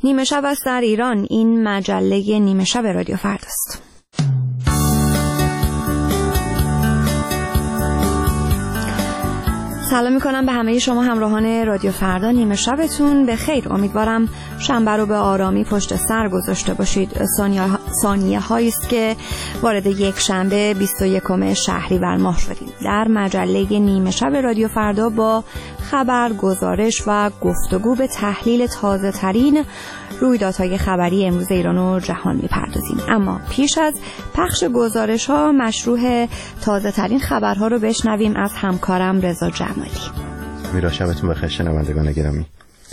نیمه شب است در ایران. این مجله نیمه شب رادیو فرداست. سلام میکنم به همه شما همراهان رادیو فردا. نیمه شبتون به خیر. امیدوارم شنبه رو به آرامی پشت سر گذاشته باشید. ثانیه هایی است که وارد یک شنبه 21 شهریور ماه شدیم. در مجله نیمه شب رادیو فردا با خبر، گزارش و گفتگو به تحلیل تازه ترین رویدادهای خبری امروز ایران و جهان میپردازیم. اما پیش از پخش گزارش ها مشروع تازه ترین خبرها رو بشنویم از همکارم رضا جمالی. میرا شبتون بخیر شنوندگان گرامی.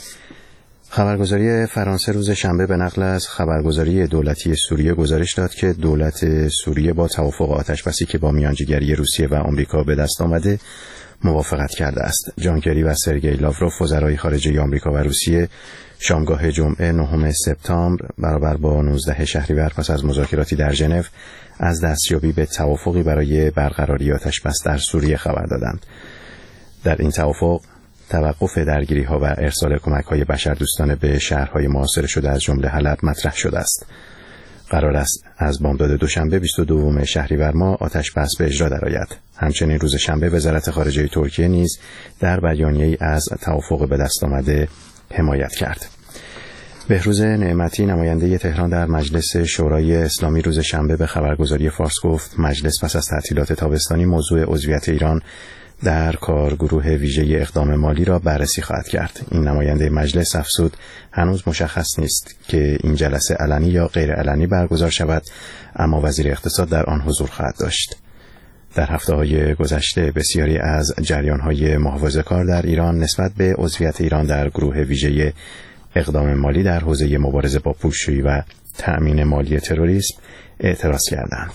خبرگزاری فرانسه روز شنبه به نقل از خبرگزاری دولتی سوریه گزارش داد که دولت سوریه با توافق آتشبسی که با میانجیگری روسیه و آمریکا به دست آمده موافقت کرده است. جان کری و سرگئی لاوروف وزرای خارجه آمریکا و روسیه شامگاه جمعه 9 سپتامبر برابر با 19 شهریور پس از مذاکراتی در ژنو از دستیابی به توافقی برای برقراری آتشبس در سوریه خبر دادند. در این توافق توقف درگیری‌ها و ارسال کمک‌های بشردوستانه به شهرهای محاصره شده از جمله حلب مطرح شده است. قرار است از بامداد دوشنبه 22 شهریور ماه آتشبس به اجرا درآید. همچنین روز شنبه وزارت خارجه ترکیه نیز در بیانیه‌ای از توافق به دست آمده حمایت کرد. بهروز نعمتی نماینده تهران در مجلس شورای اسلامی روز شنبه به خبرگزاری فارس گفت مجلس پس از تعطیلات تابستانی موضوع عضویت ایران در کارگروه ویژه اقدام مالی را بررسی خواهد کرد. این نماینده مجلس افزود هنوز مشخص نیست که این جلسه علنی یا غیر علنی برگزار شود، اما وزیر اقتصاد در آن حضور خواهد داشت. در هفته‌های گذشته بسیاری از جریان‌های محافظه‌کار در ایران نسبت به عضویت ایران در گروه ویژه اقدام مالی در حوزه مبارزه با پولشویی و تأمین مالی تروریسم اعتراض کردند.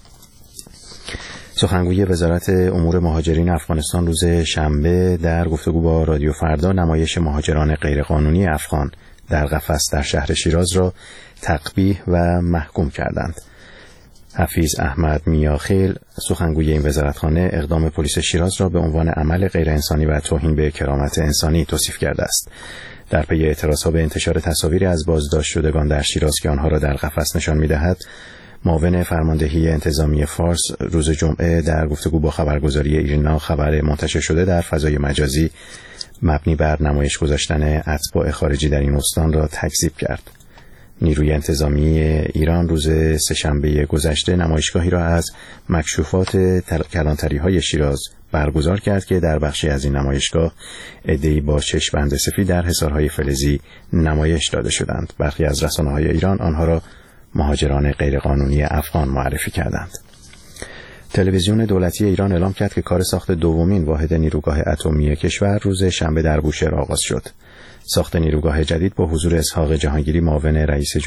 سخنگوی وزارت امور مهاجرین افغانستان روز شنبه در گفتگو با رادیو فردا نمایش مهاجران غیرقانونی افغان در قفس در شهر شیراز را تقبیح و محکوم کردند. حفیظ احمد میاخیل سخنگوی این وزارتخانه اقدام پلیس شیراز را به عنوان عمل غیر انسانی و توهین به کرامت انسانی توصیف کرده است. در پی اعتراضها به انتشار تصاویری از بازداشت شدگان در شیراز که آنها را در قفس نشان می‌دهد، معاون فرماندهی انتظامی فارس روز جمعه در گفتگو با خبرگزاری ایرنا خبر منتشر شده در فضای مجازی مبنی بر نمایش گذاشتن اتباع خارجی در این استان را تکذیب کرد. نیروی انتظامی ایران روز سه‌شنبه گذشته نمایشگاهی را از مکشوفات کلانتری‌های شیراز برگزار کرد که در بخشی از این نمایشگاه عده‌ای با چشم‌بند سفید در حصارهای فلزی نمایش داده شدند. برخی از رسانه‌های ایران آنها را مهاجران غیرقانونی افغان معرفی کردند. تلویزیون دولتی ایران اعلام کرد که کار ساخت دومین واحد نیروگاه اتمی کشور روز شنبه در بوشهر آغاز شد. ساخت نیروگاه جدید با حضور اسحاق جهانگیری معاون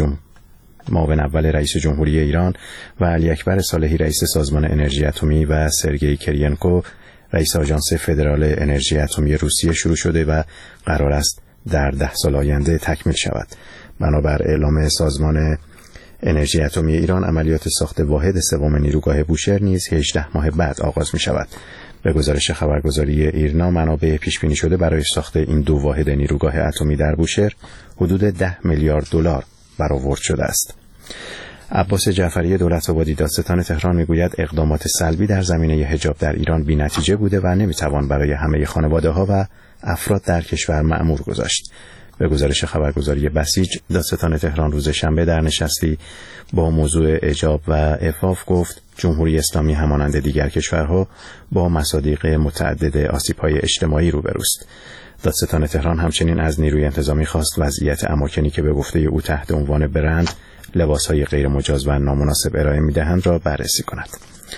اول رئیس جمهوری ایران و علی اکبر صالحی رئیس سازمان انرژی اتمی و سرگئی کرینکو رئیس آژانس فدرال انرژی اتمی روسیه شروع شده و قرار است در 10 سال آینده تکمیل شود. بنابر اعلام سازمان انرژی اتمی ایران عملیات ساخت واحد سوم نیروگاه بوشهر نیز 18 ماه بعد آغاز می شود. به گزارش خبرگزاری ایرنا منابع پیش بینی شده برای ساخت این دو واحد نیروگاه اتمی در بوشهر حدود 10 میلیارد دلار برآورد شده است. عباس جعفری دولت‌آبادی دادستان تهران میگوید اقدامات سلبی در زمینه حجاب در ایران بی‌نتیجه بوده و نمیتوان برای همه خانواده‌ها و افراد در کشور مأمور گذاشت. به گزارش خبرگزاری بسیج دادستان تهران روز شنبه در نشستی با موضوع حجاب و عفاف گفت جمهوری اسلامی همانند دیگر کشورها با مصادیق متعدد آسیب‌های اجتماعی روبروست. دادستان تهران همچنین از نیروی انتظامی خواست وضعیت اماکنی که به گفته او تحت عنوان برند لباس‌های غیر مجاز و نامناسب ارائه می‌دهند را بررسی کند.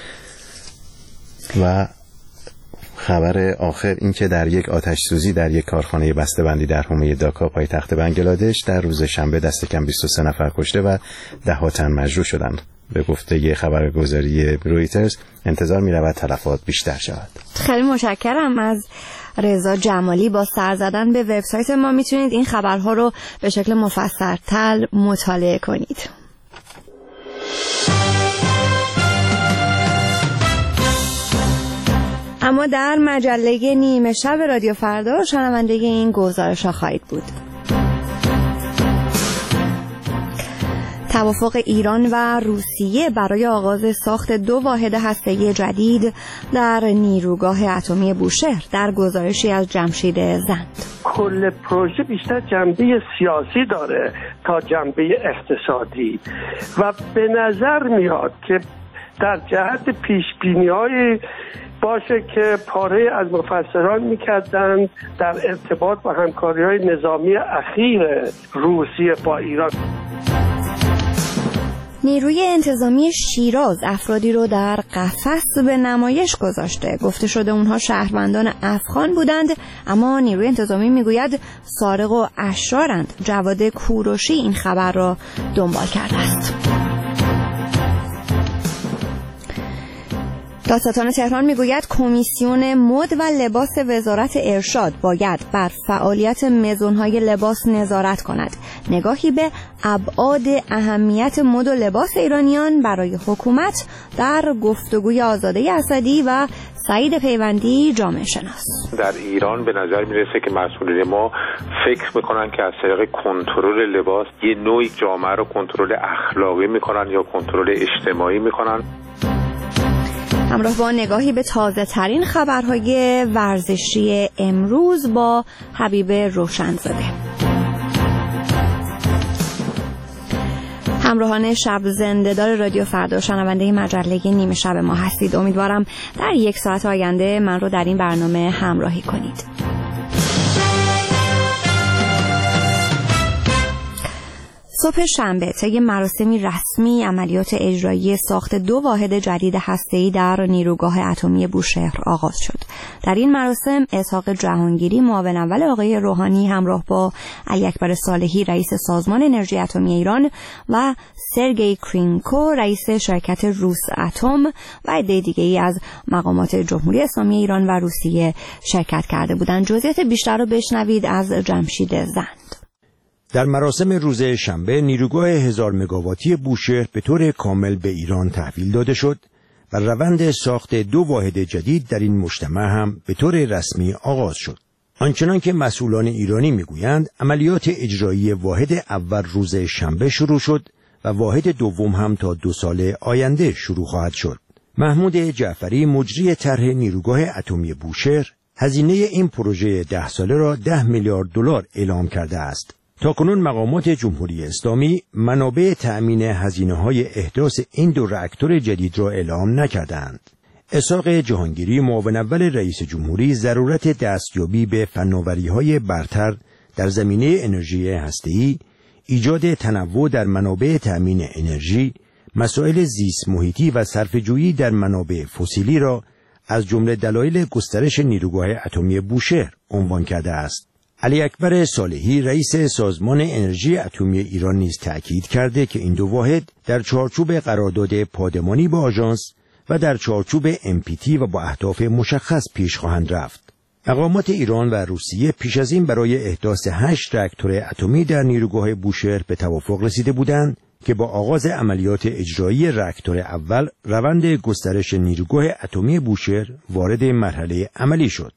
و خبر آخر این که در یک آتش سوزی در یک کارخانه بسته‌بندی در حومه داکا پایتخت بنگلادش در روز شنبه دست کم 23 نفر کشته و 10 تن مجروح شدند. به گفته خبرگزاری رویترز انتظار می‌رود تلفات بیشتر شود. خیلی متشکرم از رضا جمالی. با سر زدن به وبسایت ما میتونید این خبرها رو به شکل مفصل‌تر مطالعه کنید. اما در مجله نیمه شب رادیو فردا شنونده این گزارش‌ها خواهید بود. توافق ایران و روسیه برای آغاز ساخت 2 واحد هسته‌ای جدید در نیروگاه اتمی بوشهر در گزارشی از جمشید زند. کل پروژه بیشتر جنبه سیاسی داره تا جنبه اقتصادی و به نظر میاد که در جهت پیشبینی‌های باشه که پاره از مفسران می‌کردند در ارتباط با همکاری‌های نظامی اخیر روسیه با ایران. نیروی انتظامی شیراز افرادی رو در قفس به نمایش گذاشته. گفته شده اونها شهروندان افغان بودند، اما نیروی انتظامی میگوید سارق و اشرارند. جواد کوروشی این خبر را دنبال کرده است. دادستان تهران میگوید کمیسیون مد و لباس وزارت ارشاد باید بر فعالیت مزونهای لباس نظارت کند. نگاهی به ابعاد اهمیت مد و لباس ایرانیان برای حکومت در گفتگوی آزاده اسدی و سعید پیوندی جامعه شناس. در ایران به نظر میرسه که مسئولین ما فکر میکنن که از طریق کنترل لباس یه نوعی جامعه رو کنترل اخلاقی میکنن یا کنترل اجتماعی میکنن. همراه با نگاهی به تازه ترین خبرهای ورزشی امروز با حبیب روشنزاده. همراهان شب زنده‌دار رادیو فردا، شنونده مجله نیمه شب ما هستید. امیدوارم در 1 ساعت آینده من رو در این برنامه همراهی کنید. صبح شنبه طی مراسمی رسمی عملیات اجرایی ساخت 2 واحد جدید هسته‌ای در نیروگاه اتمی بوشهر آغاز شد. در این مراسم اسحاق جهانگیری معاون اول آقای روحانی همراه با علی اکبر صالحی رئیس سازمان انرژی اتمی ایران و سرگئی کرینکو رئیس شرکت روس اتم و عده دیگه‌ای از مقامات جمهوری اسلامی ایران و روسیه شرکت کرده بودند. جزئیات بیشتر رو بشنوید از جمشید زند. در مراسم روز شنبه نیروگاه 1000 مگاواتی بوشهر به طور کامل به ایران تحویل داده شد و روند ساخت 2 واحد جدید در این مجتمع هم به طور رسمی آغاز شد. آنچنان که مسئولان ایرانی میگویند عملیات اجرایی واحد اول روز شنبه شروع شد و واحد دوم هم تا 2 سال آینده شروع خواهد شد. محمود جعفری مجری طرح نیروگاه اتمی بوشهر هزینه این پروژه 10 ساله را 10 میلیارد دلار اعلام کرده است. تاکنون مقامات جمهوری اسلامی منابع تأمین هزینه‌های احداث این 2 راکتور جدید را اعلام نکردند. اسحاق جهانگیری معاون اول رئیس جمهوری ضرورت دستیابی به فناوری‌های برتر در زمینه انرژی هسته‌ای، ایجاد تنوع در منابع تأمین انرژی، مسائل زیست محیطی و صرفه‌جویی در منابع فسیلی را از جمله دلایل گسترش نیروگاه اتمی بوشهر عنوان کرده است. علی اکبر صالحی رئیس سازمان انرژی اتمی ایران نیز تأکید کرده که این 2 واحد در چارچوب قرارداد پادمانی با آژانس و در چارچوب MPT و با اهداف مشخص پیش خواهند رفت. مقامات ایران و روسیه پیش از این برای احداث 8 راکتور اتمی در نیروگاه بوشهر به توافق رسیده بودند که با آغاز عملیات اجرایی راکتور اول روند گسترش نیروگاه اتمی بوشهر وارد مرحله عملی شد.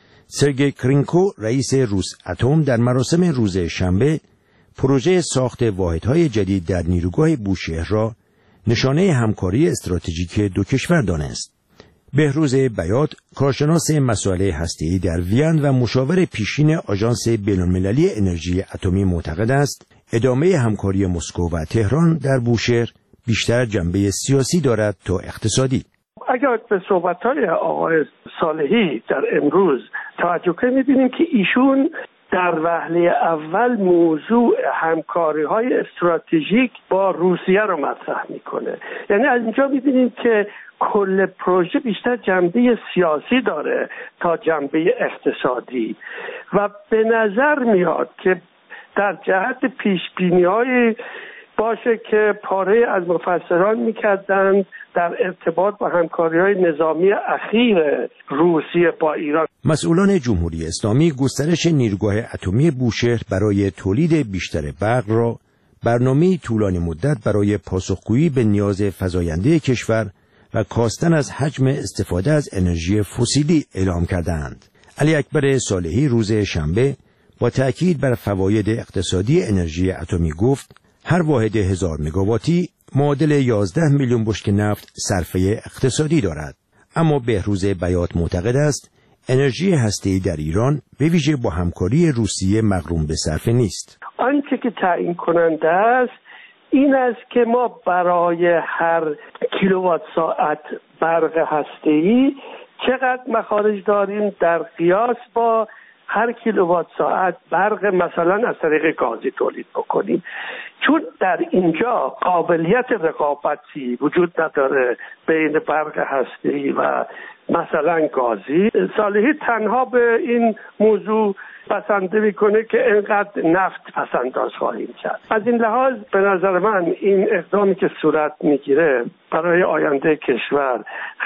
سرگئی کرینکو رئیس روس اتم در مراسم روز شنبه پروژه ساخت واحدهای جدید در نیروگاه بوشهر را نشانه همکاری استراتژیک 2 کشور دانست. بهروز بیات کارشناس مسائل هسته‌ای در وین و مشاور پیشین آژانس بین‌المللی انرژی اتمی معتقد است ادامه همکاری مسکو و تهران در بوشهر بیشتر جنبه سیاسی دارد تا اقتصادی. اگر به صحبت‌های آقای صالحی در امروز توجه کنیم می‌بینیم که ایشون در وهله اول موضوع همکاری‌های استراتژیک با روسیه رو مطرح می‌کنه. یعنی از اینجا می‌بینیم که کل پروژه بیشتر جنبه سیاسی داره تا جنبه اقتصادی و به نظر میاد که در جهت پیشبینی‌های باشه که پاره از مفسران می‌کردند در ارتباط با همکاری‌های نظامی اخیر روسیه با ایران. مسئولان جمهوری اسلامی گسترش نیروگاه اتمی بوشهر برای تولید بیشتر برق را برنامه‌ای طولانی مدت برای پاسخگویی به نیاز فزاینده کشور و کاستن از حجم استفاده از انرژی فسیلی اعلام کردند. علی اکبر صالحی روز شنبه با تأکید بر فواید اقتصادی انرژی اتمی گفت هر واحد 1000 مگاواتی معادل 11 میلیون بشکه نفت صرفه اقتصادی دارد. اما بهروز بیات معتقد است انرژی هسته‌ای در ایران به ویژه با همکاری روسیه مغروم به صرفه نیست. آنچه که تعیین کننده است این است که ما برای هر کیلووات ساعت برق هسته‌ای چقدر مخارج داریم در قیاس با هر کیلووات ساعت برق مثلا از طریق گازی تولید بکنیم. چون در اینجا قابلیت رقابتی وجود نداره بین برق هسته‌ای و مثلا گازی، صالحی تنها به این موضوع پسنده میکنه که اینقدر نفت پسنداز خواهیم کرد. از این لحاظ به نظر من این اقدامی که صورت میگیره برای آینده کشور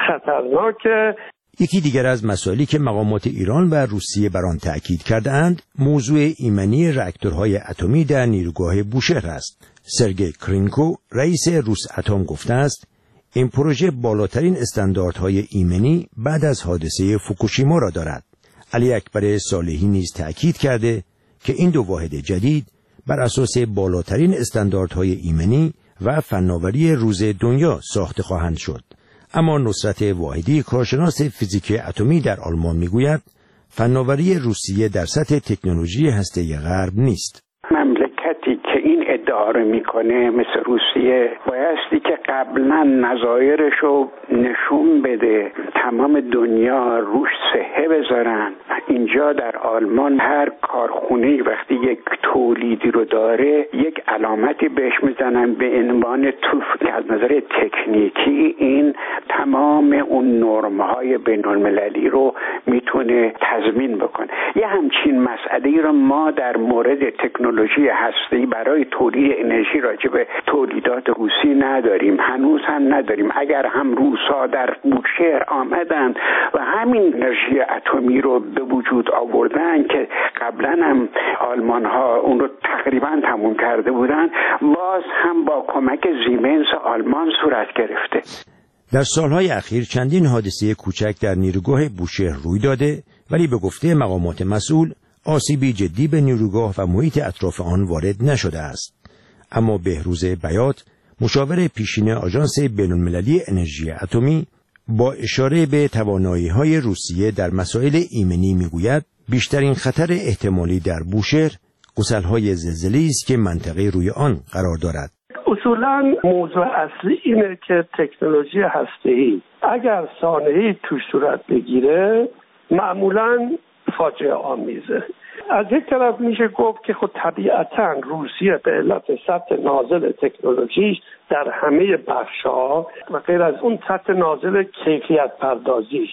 خطرناکه. یکی دیگر از مسائلی که مقامات ایران و روسیه بر آن تأکید کرده‌اند موضوع ایمنی راکتورهای اتمی در نیروگاه بوشهر است. سرگئی کرینکو رئیس روساتم گفته است این پروژه بالاترین استانداردهای ایمنی بعد از حادثه فوکوشیما را دارد. علی اکبر صالحی نیز تأکید کرده که این دو واحد جدید بر اساس بالاترین استانداردهای ایمنی و فناوری روز دنیا ساخته خواهند شد. اما نصرت واحدی کارشناس فیزیک اتمی در آلمان میگوید فناوری روسیه در سطح تکنولوژی هسته‌ای غرب نیست. مملکتی که این ادعا رو میکنه مثل روسیه بایستی که قبلا نظایرش رو نشون بده، تمام دنیا روش صحه بذارن. اینجا در آلمان هر کارخونه وقتی یک تولیدی رو داره یک علامتی بهش میزنن به عنوان توف که از نظر تکنیکی این تمام اون نرم‌های بین‌المللی رو میتونه تضمین بکنه. یه همچین مسئله‌ای رو ما در مورد تکنولوژی هسته‌ای برای تولید انرژی راجع به تولیدات روسی نداریم، هنوز هم نداریم. اگر هم روسا در بوشهر آمدن و همین انرژی اتمی رو به وجود آوردن که قبلا هم آلمان ها اون رو تقریبا تموم کرده بودن، باز هم با کمک زیمنس آلمان صورت گرفته. در سالهای اخیر چندین حادثه کوچک در نیروگاه بوشهر روی داده، ولی به گفته مقامات مسئول آسیبی جدی به نیروگاه و محیط اطراف آن وارد نشده است. اما بهروز بیات، مشاور پیشین آژانس بین‌المللی انرژی اتمی، با اشاره به توانایی‌های روسیه در مسائل ایمنی میگوید بیشترین خطر احتمالی در بوشهر گسل‌های زلزله‌ای است که منطقه روی آن قرار دارد. اصولاً موضوع اصلی اینه که تکنولوژی هسته‌ای اگر سانحه‌ای توش صورت بگیره معمولاً فاجعه آمیزه. از یک طرف میشه گفت که خود طبیعتاً روسیه به علت سطح نازل تکنولوژیش در همه بخش‌ها و غیر از اون سطح نازل کیفیت پردازیش،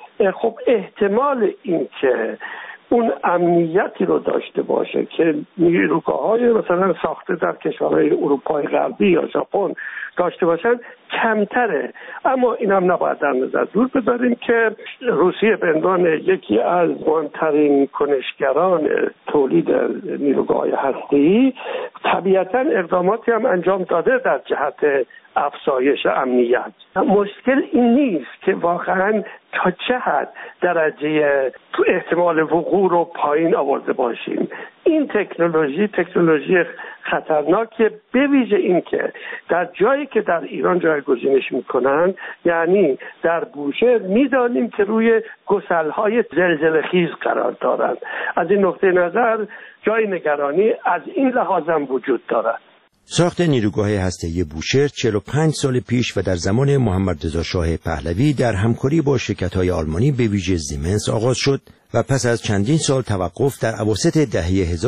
خب احتمال این که اون امنیتی رو داشته باشه که نیروگاه‌های مثلا ساخته در کشورهای اروپای غربی یا ژاپن داشته باشن کمتره. اما این هم نباید در نظر دور بذاریم که روسیه به عنوان یکی از مهمترین کنشگران تولید نیروگاه‌های هسته‌ای طبیعتاً اقداماتی هم انجام داده در جهت افزایش امنیت. مشکل این نیست که واقعاً تا چه حد درجه احتمال وقوع رو پایین آورده باشیم. این تکنولوژی خطرناکه، به ویژه این که در جایی که در ایران جایگزینش میکنن، یعنی در بوشهر، میدانیم که روی گسل‌های زلزله‌خیز قرار دارند. از این نقطه نظر جای نگرانی از این لحاظ هم وجود دارد. ساخت نیروگاه هسته‌ای بوشهر 45 سال پیش و در زمان محمد رضا شاه پهلوی در همکاری با شرکت‌های آلمانی به ویژه زیمنس آغاز شد و پس از چندین سال توقف در اواسط دهه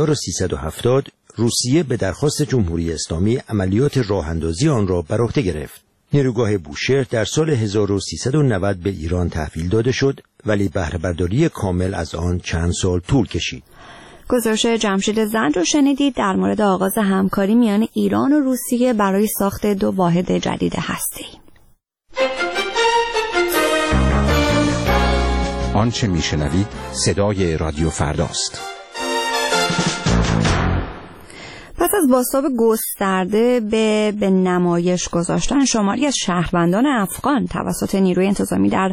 1370 روسیه به درخواست جمهوری اسلامی عملیات راه‌اندازی آن را بر عهده گرفت. نیروگاه بوشهر در سال 1390 به ایران تحویل داده شد، ولی بهره برداری کامل از آن چند سال طول کشید. گزارش جمشید زند رو شنیدید در مورد آغاز همکاری میان ایران و روسیه برای ساخت 2 واحد جدید هسته‌ای. آنچه میشنوید صدای رادیو فرداست. پس از بازتاب گسترده به نمایش گذاشتن شماری از شهروندان افغان توسط نیروی انتظامی در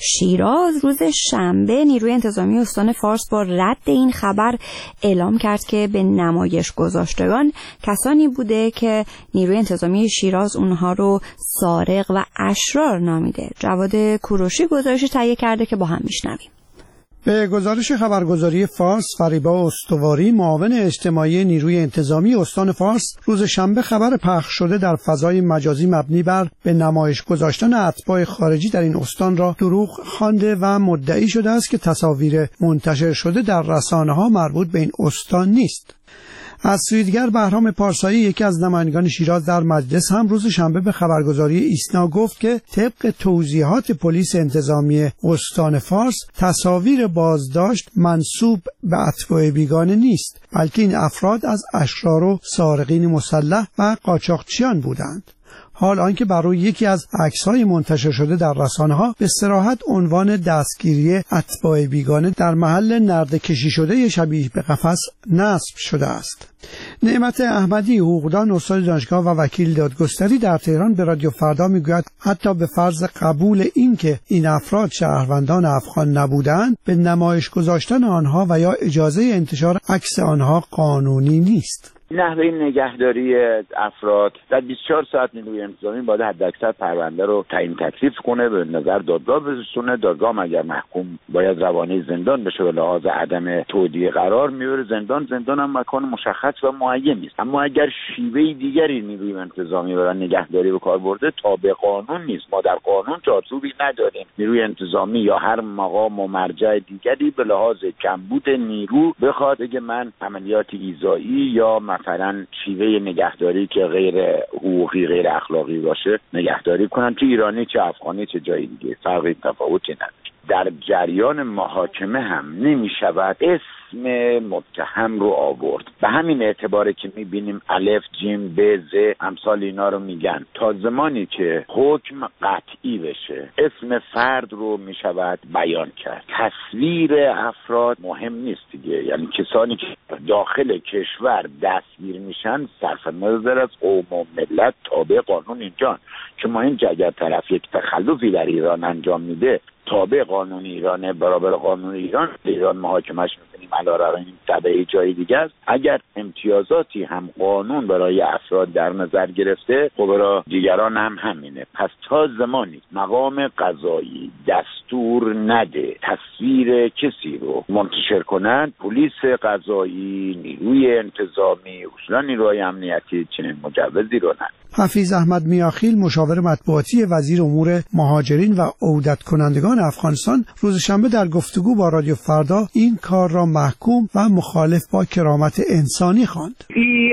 شیراز، روز شنبه نیروی انتظامی استان فارس با رد این خبر اعلام کرد که به نمایش گذاشتگان کسانی بوده که نیروی انتظامی شیراز اونها رو سارق و اشرار نامیده. جواد کوروشی گزارشی تهیه کرده که با هم میشنویم. به گزارش خبرگزاری فارس، فریبا استواری، معاون اجتماعی نیروی انتظامی استان فارس، روز شنبه خبر پخش شده در فضای مجازی مبنی بر به نمایش گذاشتن اتباع خارجی در این استان را دروغ خوانده و مدعی شده است که تصاویر منتشر شده در رسانه‌ها مربوط به این استان نیست. از سوی دیگر بهرام پارسایی، یکی از نمایندگان شیراز در مجلس، هم روز شنبه به خبرگزاری ایسنا گفت که طبق توضیحات پلیس انتظامی استان فارس تصاویر بازداشت منسوب به اتباع بیگانه نیست، بلکه این افراد از اشرار و سارقین مسلح و قاچاقچیان بودند. حال آنکه بر روی یکی از عکس‌های منتشر شده در رسانه‌ها به صراحت عنوان دستگیری اتباع بیگانه در محل نرده‌کشی شده شبیه به قفس نصب شده است. نعمت احمدی، حقوقدان استاد دانشگاه و وکیل دادگستری در تهران، به رادیو فردا میگوید حتی به فرض قبول این که این افراد شهروندان افغان نبودند، به نمایش گذاشتن آنها و یا اجازه انتشار عکس آنها قانونی نیست. نحوه نگهداری افراد در 24 ساعت نیروی انتظامی باید حداکثر پرونده رو تعیین تکلیف کنه، به نظر دادگاه برسونه. دادگاه اگر محکوم باید روانه زندان بشه به لحاظ عدم تودیع قرار میبره زندان هم مکان مشخص و معین نیست. اما اگر شیوه دیگری نیروی انتظامی برای نگهداری به کار برده تابع قانون نیست. ما در قانون چارچوبی نداریم نیروی انتظامی یا هر مقام و مرجع دیگری به لحاظ کمبود نیرو بخواد بگه من عملیات ایذایی یا مثلا شیوه نگهداری که غیر حقوقی، غیر اخلاقی باشه نگهداری کنن، چه ایرانی چه افغانی چه جای دیگه فرقی تفاوتی نداره. در جریان محاکمه هم نمی شود اسم متهم رو آورد. به همین اعتباره که می بینیم الف، جیم، ب، ز امثال اینا رو میگن. تا زمانی که حکم قطعی بشه اسم فرد رو می شود بیان کرد. تصویر افراد مهم نیست دیگه، یعنی کسانی که داخل کشور دستگیر میشن صرف نظر از قوم و ملت تابع قانون اینجان. که ما این اگر طرف یک تخلفی در ایران انجام میده تابع قانون ایرانه، برابر قانون ایران محاکمش میکنیم، علاوه این تبعی جای دیگه است. اگر امتیازاتی هم قانون برای افراد در نظر گرفته خب برای دیگران هم همینه. پس تا زمانی مقام قضایی دستور نده تصویر کسی رو منتشر کنند، پلیس قضایی، نیروی انتظامی، اصولا نیروی امنیتی چنین مجوزی رو نداره. حفیظ احمد میاخیل، مشاور مطبوعاتی وزیر امور مهاجرین و عودت کنندگان افغانستان، روز شنبه در گفتگو با رادیو فردا این کار را محکوم و مخالف با کرامت انسانی خواند. این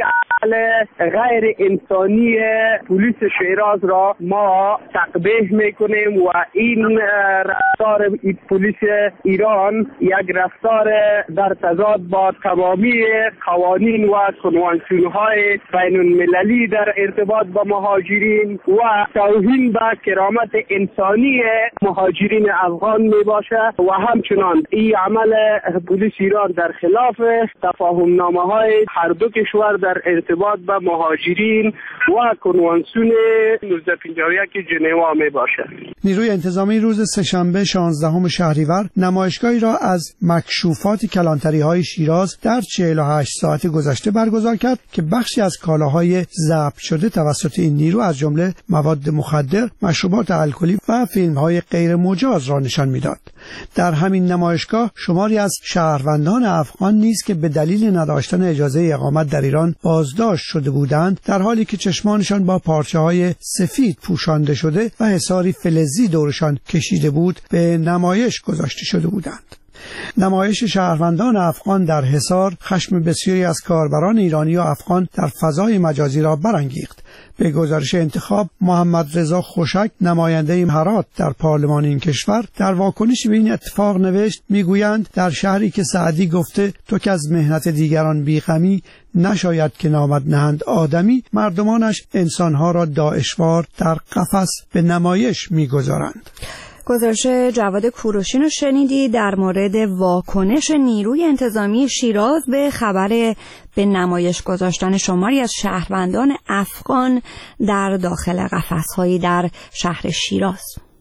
غیر انسانی پلیس شیراز را ما تقبیح میکنیم و این رفتار پلیس ایران یک رفتار در تضاد با تمامی قوانین و کنوانسیون‌های بین المللی در ارتباط با مهاجرین و توهین به کرامت انسانی مهاجرین افغان می باشه و همچنان این عمل پلیس ایران در خلاف تفاهم نامه های هر دو کشور در ارتباط با مهاجرین و کنوانسیون 1951 ژنوا می باشه. نیروی انتظامی روز سه‌شنبه 16 شهریور نمایشگاهی را از مکشوفات کلانتری‌های شیراز در 48 ساعت گذشته برگزار کرد که بخشی از کالاهای ضبط شده توسط این نیرو از جمله مواد مخدر، مشروبات الکلی و فیلم‌های غیر مجاز را نشان می‌داد. در همین نمایشگاه شماری از شهروندان افغان نیز که به دلیل نداشتن اجازه اقامت در ایران بازداشت شده بودند، در حالی که چشمانشان با پارچه‌های سفید پوشانده شده و حصاری فلزی دورشان کشیده بود، به نمایش گذاشته شده بودند. نمایش شهروندان افغان در حصار خشم بسیاری از کاربران ایرانی و افغان در فضای مجازی را برانگیخت. به گزارش انتخاب، محمد رضا خوشک، نماینده هرات در پارلمان این کشور، در واکنش به این اتفاق نوشت: میگویند در شهری که سعدی گفته تو که از مهنت دیگران بیغمی نشاید که نامد نهند آدمی، مردمانش انسانها را داعشوار در قفس به نمایش میگذارند. گزارش جواد کوروشین رو شنیدی در مورد واکنش نیروی انتظامی شیراز به خبر به نمایش گذاشتن شماری از شهروندان افغان در داخل قفس‌هایی در شهر شیراز.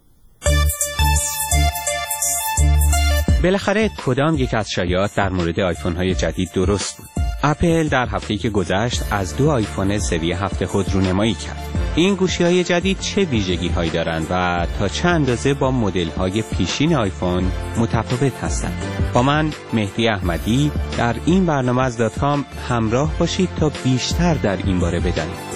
بالاخره کدام یک از شایعات در مورد آیفون‌های جدید درست بود؟ اپل در هفته‌ای که گذشت از 2 آیفون سری 7 خود رونمایی کرد. این گوشی‌های جدید چه ویژگی‌هایی دارند و تا چه اندازه با مدل‌های پیشین آیفون متفاوت هستند؟ با من مهدی احمدی در این برنامه از .com همراه باشید تا بیشتر در این باره بدانید.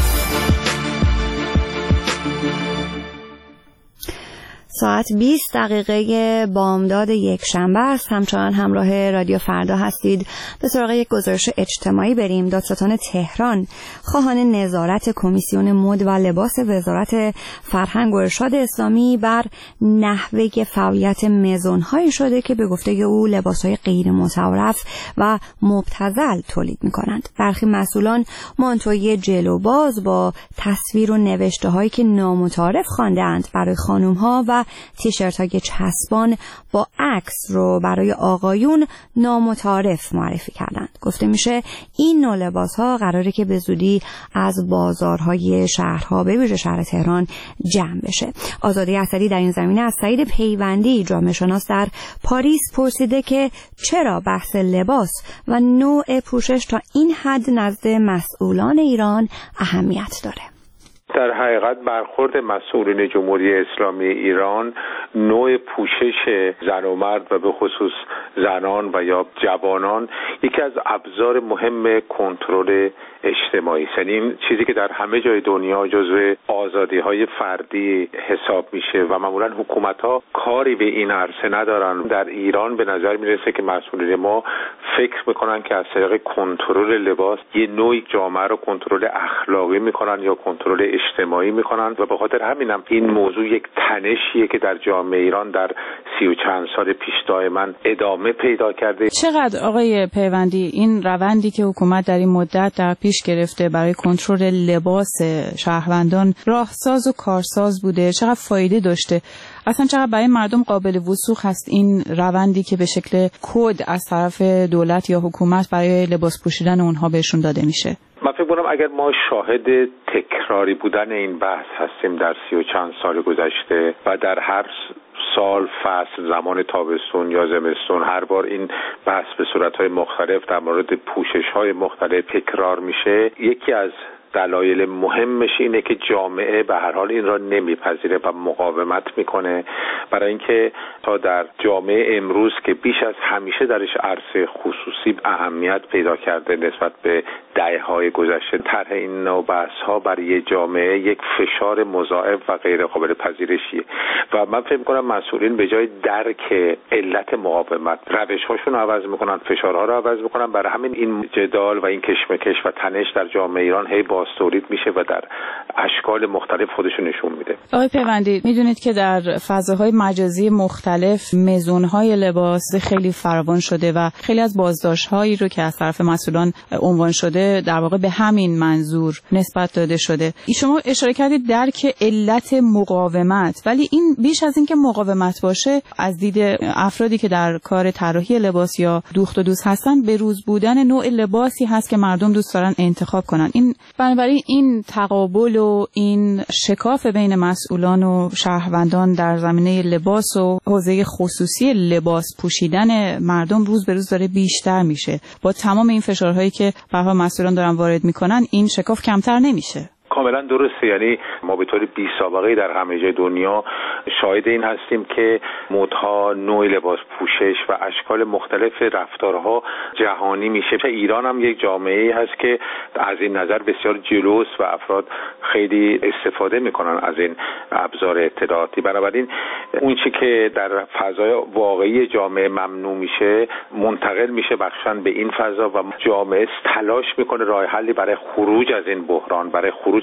ساعت 20 دقیقه بامداد یک شنبه است. همچنان همراه رادیو فردا هستید. به سراغ یک گزارش اجتماعی بریم. دادستان تهران خواهان نظارت کمیسیون مد و لباس وزارت فرهنگ و ارشاد اسلامی بر نحوه فعالیت مزون‌هایی شده که به گفته او لباس‌های غیر متعارف و مبتذل تولید می‌کنند. برخی مسئولان مانتوی جلوباز با تصویر و نوشته‌هایی که نامتعارف خوانده‌اند برای خانم‌ها و تیشرت‌های چسبان با عکس رو برای آقایون نامتعارف معرفی کردند. گفته میشه این نوع لباس‌ها قراره که به زودی از بازارهای شهرها به ویژه شهر تهران جمع بشه. آزاده اسدی در این زمینه از سعید پیوندی جامعه شناس در پاریس پرسیده که چرا بحث لباس و نوع پوشش تا این حد نزد مسئولان ایران اهمیت داره. در حقیقت برخورد مسئولین جمهوری اسلامی ایران نوع پوشش زن و مرد و به خصوص زنان و یا جوانان یکی از ابزار مهم کنترل اجتماعی است. این چیزی که در همه جای دنیا جزو آزادی‌های فردی حساب میشه و معمولا حکومت‌ها کاری به این عرصه ندارن. در ایران به نظر میرسه که مسئولین ما فکر میکنن که از طریق کنترل لباس یه نوعی جامعه رو کنترل اخلاقی میکنن یا کنترل اجتماعی میکنن و به خاطر همینم این موضوع یک تنشیه که در جامعه ایران در 30 و چند سال پیش دائما ادامه پیدا کرده. چقدر آقای پیوندی این روندی که حکومت در این مدت در پیش گرفته برای کنترل لباس شهروندان راهساز و کارساز بوده؟ چقدر فایده داشته؟ اصلا چقدر برای مردم قابل وثوق هست این روندی که به شکل کد از طرف دولت یا حکومت برای لباس پوشیدن اونها بهشون داده میشه؟ من فکر کنم اگر ما شاهد تکراری بودن این بحث هستیم در 30 و چند سال گذشته و در هر سال فصل زمان تابستون یا زمستون هر بار این بحث به صورت‌های مختلف در مورد پوشش‌های مختلف تکرار میشه، یکی از دلایل مهمش اینه که جامعه به هر حال این را نمیپذیره و مقاومت میکنه، برای اینکه تا در جامعه امروز که بیش از همیشه درش عرصه خصوصی اهمیت پیدا کرده نسبت به دهه‌های گذشته، طرح این نوع بحث‌ها برای جامعه یک فشار مضاعف و غیر قابل پذیرشیه و من فکر می‌کنم مسئولین به جای درک علت مقاومت روش‌هاشون رو عوض می‌کنن، فشارها رو عوض می‌کنن. برای همین این جدال و این کشمکش و تنش در جامعه ایران هی تولید میشه و در اشکال مختلف خودشون نشون میده. آقای پیوندی، میدونید که در فضاهای مجازی مختلف مزون‌های لباس خیلی فراوان شده و خیلی از بازداشت‌هایی رو که از طرف مسئولان عنوان شده در واقع به همین منظور نسبت داده شده. شما اشاره کردید درک علت مقاومت، ولی این بیش از این که مقاومت باشه، از دید افرادی که در کار طراحی لباس یا دوخت و دوز هستن، به روز بودن نوع لباسی هست که مردم دوست دارن انتخاب کنن. این بنابراین این تقابل و این شکاف بین مسئولان و شهروندان در زمینه لباس و حوزه خصوصی لباس پوشیدن مردم روز به روز داره بیشتر میشه. با تمام این فشارهایی که به هر حال مسئولان دارن وارد میکنن، این شکاف کمتر نمیشه. کاملا درسته. یعنی ما به طور بی سابقه در همه جای دنیا شاهد این هستیم که مدها، نوع لباس پوشش و اشکال مختلف رفتارها جهانی میشه. ایران هم یک جامعه هست که از این نظر بسیار جلوس و افراد خیلی استفاده میکنن از این ابزار اطلاعاتی. بنابراین اون چی که در فضای واقعی جامعه ممنوع میشه منتقل میشه بخشن به این فضا و جامعه تلاش میکنه راه حلی برای خروج از این بحران، برای خروج از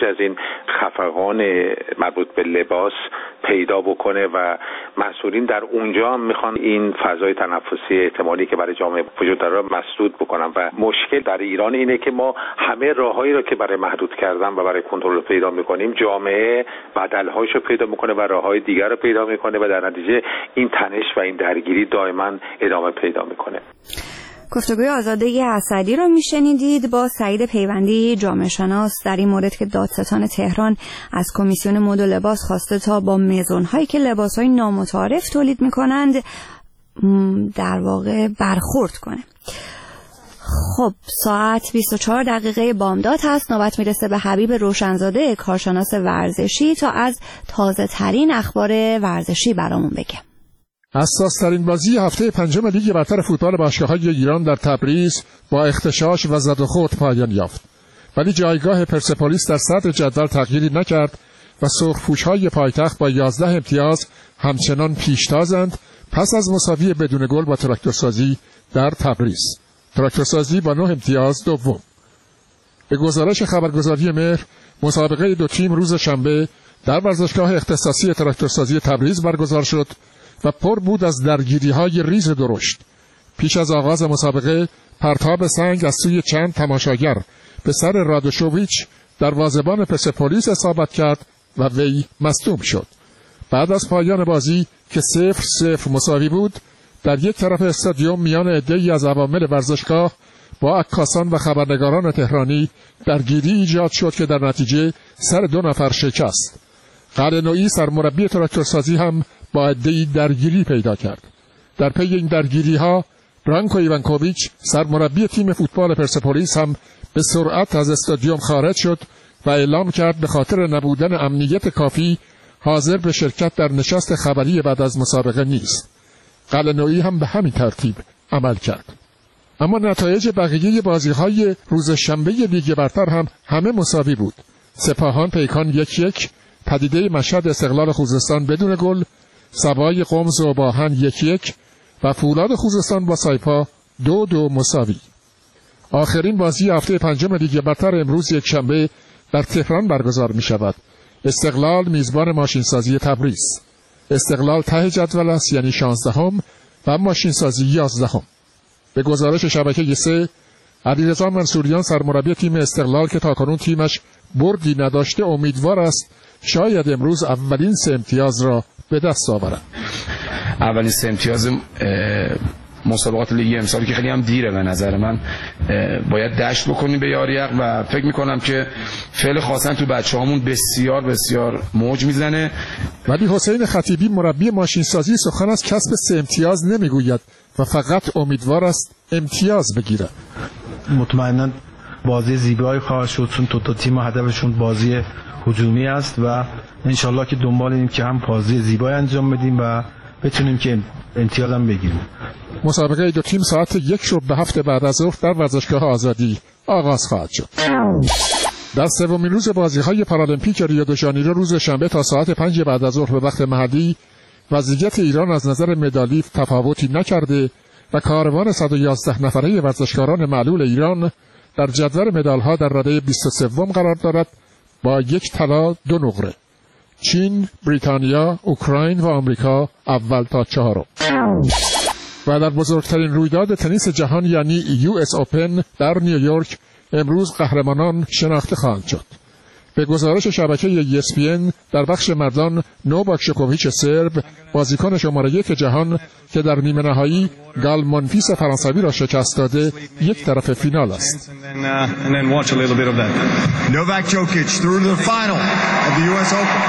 از این خفقان مربوط به لباس پیدا بکنه و مسئولین در اونجا هم میخوان این فضای تنفسی احتمالی که برای جامعه وجود داره مسدود بکنن و مشکل در ایران اینه که ما همه راههایی رو که برای محدود کردن و برای کنترل پیدا میکنیم، جامعه بدلهاشو پیدا میکنه و راههای دیگر رو پیدا میکنه و در نتیجه این تنش و این درگیری دائما ادامه پیدا میکنه. گفتگوی آزاده اسدی رو میشنیدید با سعید پیوندی، جامعه شناس، در این مورد که دادستان تهران از کمیسیون مد و لباس خواسته تا با مزون‌هایی که لباس‌های نامتعارف تولید میکنند در واقع برخورد کنه. خب ساعت 24 دقیقه بامداد هست. نوبت میرسه به حبیب روشنزاده، کارشناس ورزشی، تا از تازه ترین اخبار ورزشی برامون بگه. حساس‌ترین بازی هفته پنجم لیگ برتر فوتبال باشگاه‌های ایران در تبریز با اغتشاش و زد و خورد پایان یافت. ولی جایگاه پرسپولیس در صدر جدول تغییری نکرد و سرخپوش‌های پایتخت با 11 امتیاز همچنان پیشتازند پس از مساوی بدون گل با تراکتورسازی در تبریز. تراکتورسازی با 9 امتیاز دوم. به گزارش خبرگزاری مهر، مسابقه دو تیم روز شنبه در ورزشگاه اختصاصی تراکتورسازی تبریز برگزار شد و پر بود از درگیری‌های ریز درشت. پیش از آغاز مسابقه پرتاب سنگ از سوی چند تماشاگر به سر رادوشوویچ دروازه‌بان پرسپولیس اصابت کرد و وی مصدوم شد. بعد از پایان بازی که 0-0 مساوی بود، در یک طرف استادیوم میان عده‌ای از عوامل ورزشگاه با عکاسان و خبرنگاران تهرانی درگیری ایجاد شد که در نتیجه سر 2 نفر شکست. قلعه‌نویی سرمربی تراکتورسازی هم با عده‌ای درگیری پیدا کرد. در پی این درگیری‌ها برانکو ایوانکوویچ سرمربی تیم فوتبال پرسپولیس هم به سرعت از استادیوم خارج شد و اعلام کرد به خاطر نبودن امنیت کافی حاضر به شرکت در نشست خبری بعد از مسابقه نیست. قلعه‌نویی هم به همین ترتیب عمل کرد. اما نتایج بقیه بازی‌های روز شنبه لیگ برتر هم همه مساوی بود. سپاهان پیکان 1-1، پدیده مشهد استقلال خوزستان بدون گل، سبای قم ذوب‌آهن 1-1 و فولاد خوزستان با سایپا 2-2 مساوی. آخرین بازی هفته پنجم لیگ برتر امروز یک شنبه در تهران برگزار می شود. استقلال میزبان ماشینسازی تبریز. استقلال ته جدول است، یعنی 16ام و ماشینسازی 11ام. به گزارش شبکه 3، علیرضا منصوریان سرمربی تیم استقلال که تاکنون تیمش بردی نداشته امیدوار است شاید امروز اولین 3 امتیاز را به دست آورد. اولین 3 امتیاز مسابقات لیگ امسال که خیلی هم دیره، به نظر من باید دشت بکنیم به یاریق و فکر میکنم که فعل خاصن تو بچه‌هامون بسیار بسیار موج میزنه. ولی حسین خطیبی مربی ماشینسازی سخن از کسب 3 امتیاز نمیگوید و فقط امیدوار است امتیاز بگیره. مطمئنا بازی زیبایی خواهد شد چون دو تیم هدفشون بازی هجومی است و انشالله که دنبال اینیم که هم بازی زیبایی انجام بدیم و بتونیم که امتیاز هم بگیریم. مسابقه دو تیم ساعت 1:07 بعد از ظهر در ورزشگاه آزادی آغاز خواهد شد. در سومین روز بازی‌های پارالمپیک ریو دو ژانیرو روز شنبه تا ساعت 5 بعد از ظهر به وقت محلی وضعیت ایران از نظر مدالی تفاوتی نکرده و کاروان 111 نفره ورزشکاران معلول ایران در جدول مدال‌ها در رده 23م قرار دارد با 1 طلا 2 نقره. چین، بریتانیا، اوکراین و آمریکا اول تا 4م. و در بزرگترین رویداد تنیس جهان یعنی US اوپن در نیویورک امروز قهرمانان شناخته خواهند شد. به گزارش شبکه ESPN در بخش مردان نوواک جوکوویچ سرب بازیکن شماره 1 جهان که در نیمه نهایی گال مونفیس فرانسوی را شکست داده یک طرف فینال است. Novak Djokovic through to the final of the US Open.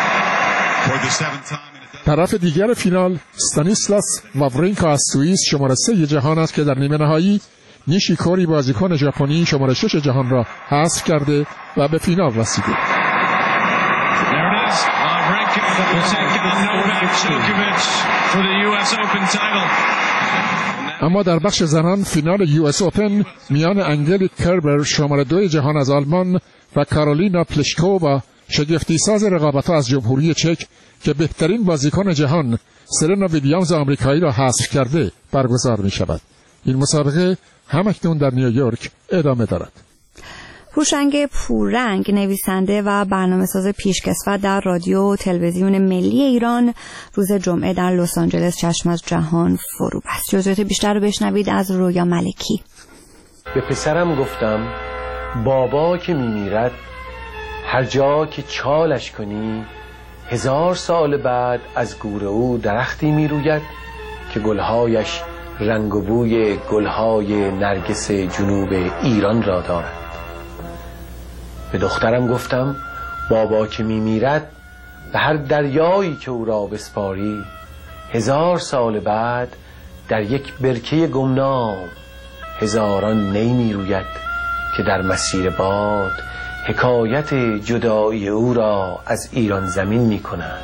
طرف دیگر فینال استانیسلاس واورینکا از سوئیس شماره 3 جهان است که در نیمه نهایی نیشیکوری بازیکن ژاپنی شماره 6 جهان را حذف کرده و به فینال رسیده. اما در بخش زنان فینال US اوپن میان انگلیک کربر شماره 2 جهان از آلمان و کارولینا پلیشکووا شگفتی ساز رقابت‌ها از جمهوری چک که بهترین بازیکن جهان سرنا ویلیامز آمریکایی را حذف کرده برگزار می شود. این مسابقه همکنون در نیویورک ادامه دارد. هوشنگ پوررنگ نویسنده و برنامه‌ساز پیشکسوت در رادیو و تلویزیون ملی ایران روز جمعه در لس آنجلس چشم از جهان فرو بست. جزئیات بیشتر رو بشنوید از رویا ملکی. به پسرم گفتم بابا که میمیرد هر جا که چالش کنی 1000 سال بعد از گور او درختی میروید که گلهایش رنگ و بوی گلهای نرگس جنوب ایران را دارد. به دخترم گفتم بابا که میمیرد به هر دریایی که او را بسپاری 1000 سال بعد در یک برکه گمنام هزاران نی میروید که در مسیر باد حکایت جدایی او را از ایران زمین میکنند.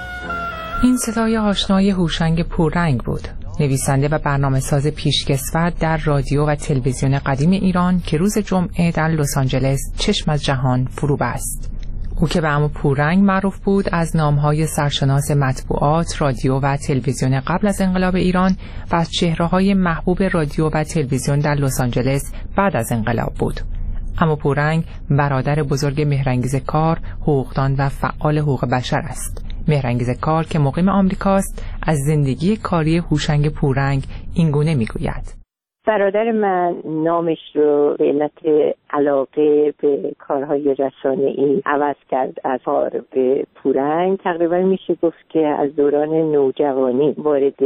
این صدای آشنای هوشنگ پوررنگ بود، نویسنده و برنامه‌ساز پیشکسوت در رادیو و تلویزیون قدیم ایران که روز جمعه در لس آنجلس چشم از جهان فرو بست. او که به عمو پوررنگ معروف بود از نام‌های سرشناس مطبوعات، رادیو و تلویزیون قبل از انقلاب ایران و از چهره‌های محبوب رادیو و تلویزیون در لس آنجلس بعد از انقلاب بود. عمو پوررنگ برادر بزرگ مهرانگیز کار، حقوقدان و فعال حقوق بشر است. مهرانگیز کار که مقیم آمریکاست از زندگی کاری هوشنگ پوررنگ اینگونه میگوید: برادر من نامش رو به علت علاقه به کارهای رسانه‌ای عوض کرد از کار به پوررنگ. تقریبا میشه گفت که از دوران نوجوانی وارد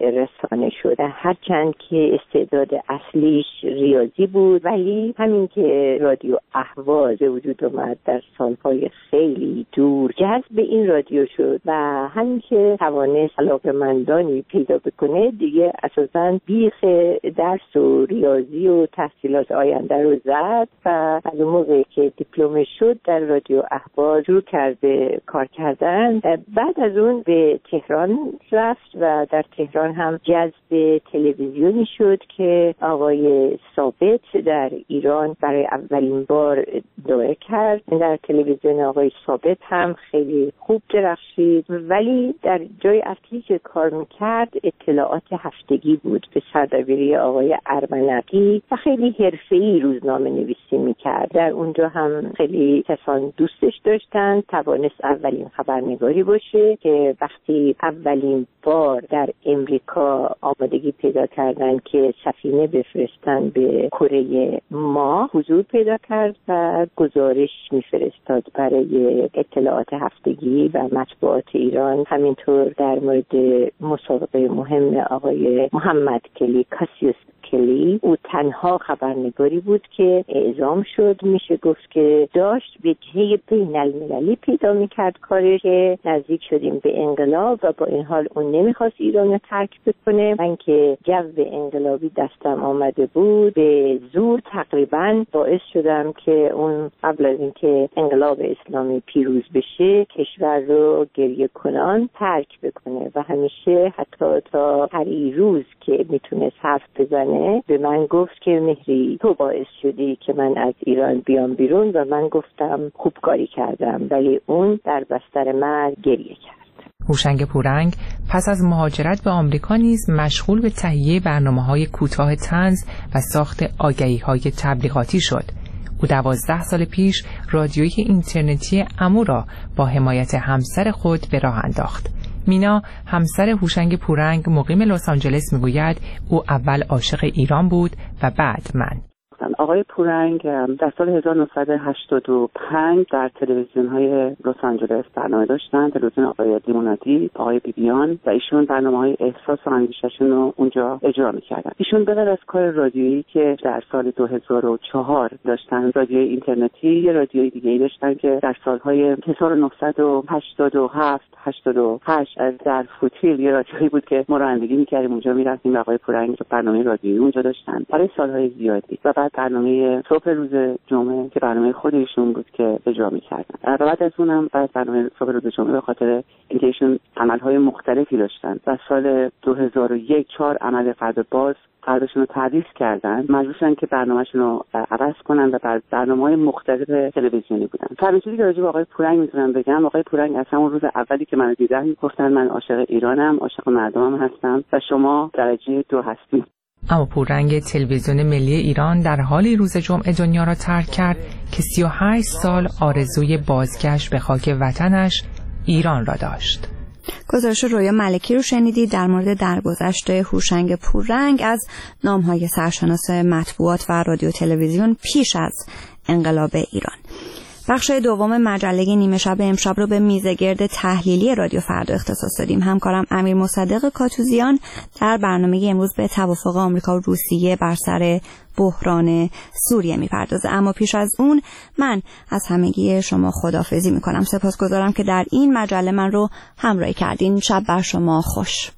رسانه شده، هرچند که استعداد اصلیش ریاضی بود، ولی همین که رادیو اهواز به وجود اومد در سالهای خیلی دور جذب این رادیو شد و همین که توانست علاقه‌مندانی پیدا بکنه دیگه اساساً بیخ درس و ریاضی و تحصیلات آینده رو زد و از اون موقعی که دیپلم شد در رادیو اهواز شروع کرده کار کردن. بعد از اون به تهران رفت و در تهران هم جذب تلویزیونی شد که آقای ثابت در ایران برای اولین بار دعا کرد. در تلویزیون آقای ثابت هم خیلی خوب درخشید، ولی در جای اصلی که کار میکرد اطلاعات هفتگی بود به سردبیری آقای ارمنقی و خیلی حرفه‌ای روزنامه نویسی میکرد. در اونجا هم خیلی کسان دوستش داشتن. توانست اولین خبرنگاری باشه که وقتی اولین بار در امریکا آمادگی پیدا کردن که سفینه بفرستن به کره ماه حضور پیدا کرد و گزارش میفرستاد برای اطلاعات هفتگی و مطبوعات ایران. همینطور در مورد مسابقه مهم آقای محمد کلی کاسیوس کلی، او تنها خبرنگاری بود که اعزام شد. میشه گفت که داشت به جهه بین المللی پیدا میکرد کارش که نزدیک شدیم به انقلاب و با این حال اون نمیخواست ایران رو ترک بکنه. من که جو انقلابی دستم آمده بود به زور تقریبا باعث شدم که اون قبل از اینکه انقلاب اسلامی پیروز بشه کشور رو گریه کنان ترک بکنه و همیشه حتی تا هر روز که میتونست حرف بزنه به من گفت که مهری تو باعث شدی که من از ایران بیام بیرون و من گفتم خوب کاری کردم، ولی اون در بستر من گریه کرد. هوشنگ پوررنگ پس از مهاجرت به آمریکا نیز مشغول به تهیه برنامه‌های کوتاه طنز و ساخت آگهی‌های تبلیغاتی شد. او 12 سال پیش رادیوی اینترنتی عمو را با حمایت همسر خود به راه انداخت. مینا همسر هوشنگ پوررنگ مقیم لس آنجلس میگوید او اول عاشق ایران بود و بعد من. آقای پوررنگ در سال 1985 در تلویزیون‌های لس آنجلس برنامه داشتن، تلویزیون آقای لیمونادی، آقای بیبیان، و ایشون برنامه‌های احساس و اندیشه‌شون رو اونجا اجرا می‌کردن. ایشون به غیر از کار رادیویی که در سال 2004 داشتن، رادیوی اینترنتی، یه رادیوی دیگه‌ای داشتن که در سال‌های 1987 88 در فوتیل یه رادیویی بود که ما رانندگی می‌کردیم اونجا می‌رفتیم و آقای پوررنگ برنامه رادیویی اونجا داشتن برای سال‌های زیادی. و بعد برنامه صبح روز جمعه که برنامه خودشون بود که اجرا می‌کردن. و بعد از اونم بعد برنامه صبح روز جمعه به خاطر اینکه ایشون عمل‌های مختلفی داشتن و سال 2001 4 عمل فرد باز فردشون رو تعریف کردن، مجبور شدن که برنامه‌شون رو عوض کنن و بعد برنامه‌های مختلف تلویزیونی بودن. فرض چیزی که راجع به آقای پوررنگ میتونم بگم، آقای پوررنگ از همون روز اولی که منو دیدن گفتن من عاشق ایرانم، عاشق مردمم هستم و شما درجه 2 هستید. اما پوررنگ تلویزیون ملی ایران در حالی روز جمعه دنیا را ترک کرد که 38 سال آرزوی بازگشت به خاک وطنش ایران را داشت. گزارش رویا ملکی رو شنیدید در مورد درگذشت هوشنگ پوررنگ از نام‌های سرشناس مطبوعات و رادیو تلویزیون پیش از انقلاب ایران. بخش دوم مجله نیمه شب امشب رو به میزگرد تحلیلی رادیو فردا اختصاص دادیم. همکارم امیر مصدق کاتوزیان در برنامه امروز به توافق آمریکا و روسیه بر سر بحران سوریه میپردازه. اما پیش از اون من از همگی شما خداحافظی میکنم. سپاسگزارم که در این مجله من رو همراهی کردین. شب بر شما خوش.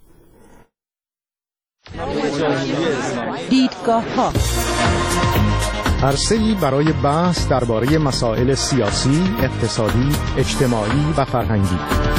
دیدگاه‌ها عرصه‌ای برای بحث درباره مسائل سیاسی، اقتصادی، اجتماعی و فرهنگی.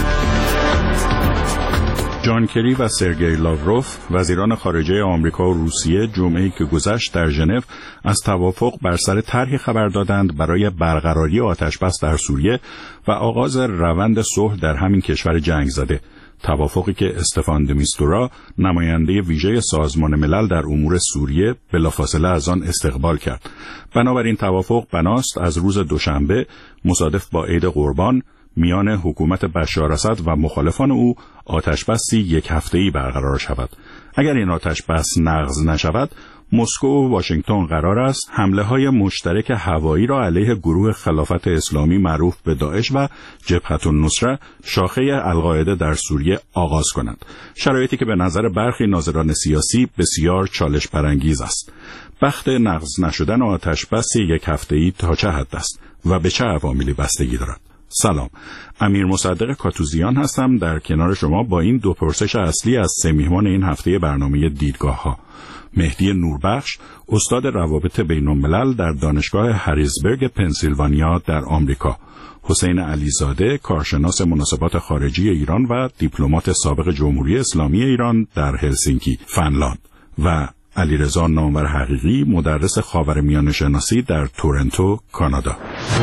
جان کری و سرگئی لاوروف وزیران خارجه آمریکا و روسیه جمعه‌ای که گذشت در ژنو از توافق بر سر طرحی خبر دادند برای برقراری آتش‌بس در سوریه و آغاز روند صلح در همین کشور جنگ زده. توافقی که استفان د میستورا نماینده ویژه سازمان ملل در امور سوریه بلافاصله از آن استقبال کرد. بنابراین توافق بناست از روز دوشنبه مصادف با عید قربان میان حکومت بشار اسد و مخالفان او آتش‌بسی یک هفته‌ای برقرار شود. اگر این آتش‌بس نقض نشود، مسکو و واشنگتن قرار است حمله‌های مشترک هوایی را علیه گروه خلافت اسلامی معروف به داعش و جبهة النصره شاخه القاعده در سوریه آغاز کنند. شرایطی که به نظر برخی ناظران سیاسی بسیار چالش برانگیز است. بخت نقض نشدن آتش‌بس یک هفته‌ای تا چه حد است و به چه عواملی بستگی دارد؟ سلام، امیر مصدق کاتوزیان هستم در کنار شما با این دو پرسش اصلی از سه میهمان این هفته برنامه دیدگاه‌ها. مهدی نوربخش، استاد روابط بین‌الملل در دانشگاه هریزبرگ پنسیلوانیا در آمریکا، حسین علیزاده، کارشناس مناسبات خارجی ایران و دیپلمات سابق جمهوری اسلامی ایران در هلسینکی، فنلاند و علیرضا نامور حقیقی، مدرس خاورمیانه شناسی در تورنتو، کانادا.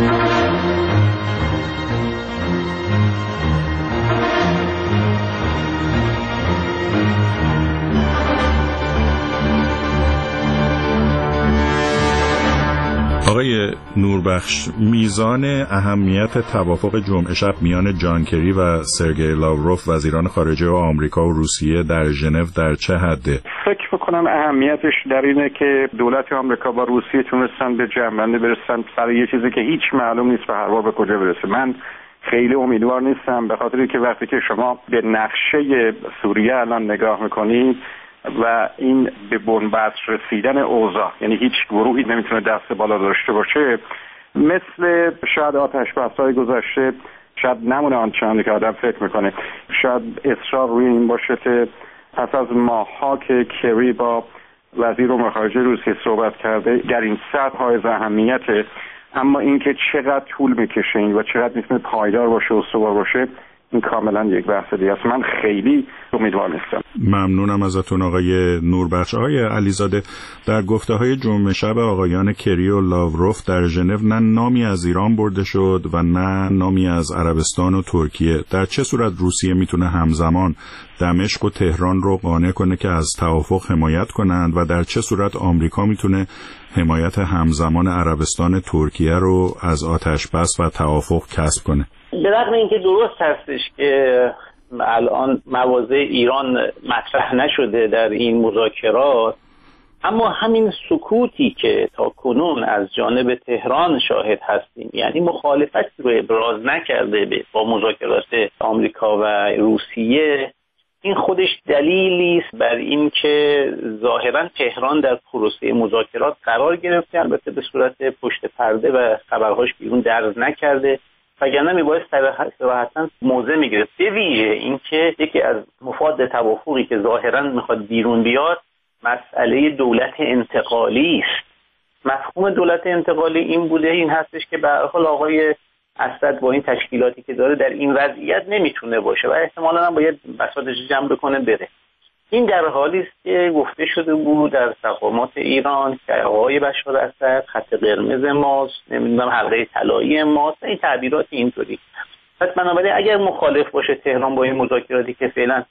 آقای نوربخش، میزان اهمیت توافق جمعه شب میان جان کری و سرگئی لاوروف وزیران خارجه آمریکا و روسیه در ژنو در چه حده؟ فکر میکنم اهمیتش در اینه که دولت آمریکا با روسیه تونستن به جنبنده برسن سر یه چیزی که هیچ معلوم نیست به هر حال به کجا برسه. من خیلی امیدوار نیستم، به خاطری که وقتی که شما به نقشه سوریه الان نگاه میکنید و این به بنبست رسیدن اوضاع، یعنی هیچ گروهی نمیتونه دست بالا داشته باشه، مثل شاید آتش‌بس‌های گذشته شاید نمونه آنچنانی که آدم فکر میکنه. شاید اصرار روی این باشه که پس از ماه‌ها که کری با وزیر امور خارجه روسیه صحبت کرده در این سطح های اهمیته، اما اینکه چقدر طول میکشه و چقدر میتونه پایدار باشه و استوار باشه، این کاملا یک بحث دیگه است. من خیلی امیدوار نیستم. ممنونم ازتون آقای نوربخش. آقای علیزاده، در گفته‌های جمعه شب آقایان کری و لاوروف در ژنو نه نامی از ایران برده شد و نه نامی از عربستان و ترکیه. در چه صورت روسیه میتونه همزمان دمشق و تهران رو قانع کنه که از توافق حمایت کنند و در چه صورت آمریکا میتونه حمایت همزمان عربستان ترکیه رو از آتش‌بس و توافق کسب کنه؟ به رغم اینکه درست هستش که الان مواضع ایران مطرح نشده در این مذاکرات، اما همین سکوتی که تا کنون از جانب تهران شاهد هستیم، یعنی مخالفت رو ابراز نکرده با مذاکرات آمریکا و روسیه، این خودش دلیلی است بر این که ظاهرا تهران در پروسه مذاکرات قرار گرفته، البته به صورت پشت پرده و خبرهاش بیرون درز نکرده، وگرنه میباید صراحتاً موضع میگرفت. به ویژه اینکه یکی از مفاد توافقی که ظاهراً میخواد بیرون بیاد مسئله دولت انتقالی است. مفهوم دولت انتقالی این بوده، این هستش که به هر حال آقای اسد با این تشکیلاتی که داره در این وضعیت نمیتونه باشه و احتمالاً هم باید بساطش جمع بکنه بره. این در حالی است که گفته شده بود در تقامات ایران که آقای بشار اسد خط قرمز ماست، نمیدونم حلقه طلایی ماست، این تعبیرات اینطوری. پس بنابراین اگر مخالف باشه تهران با این مذاکراتی که فعلا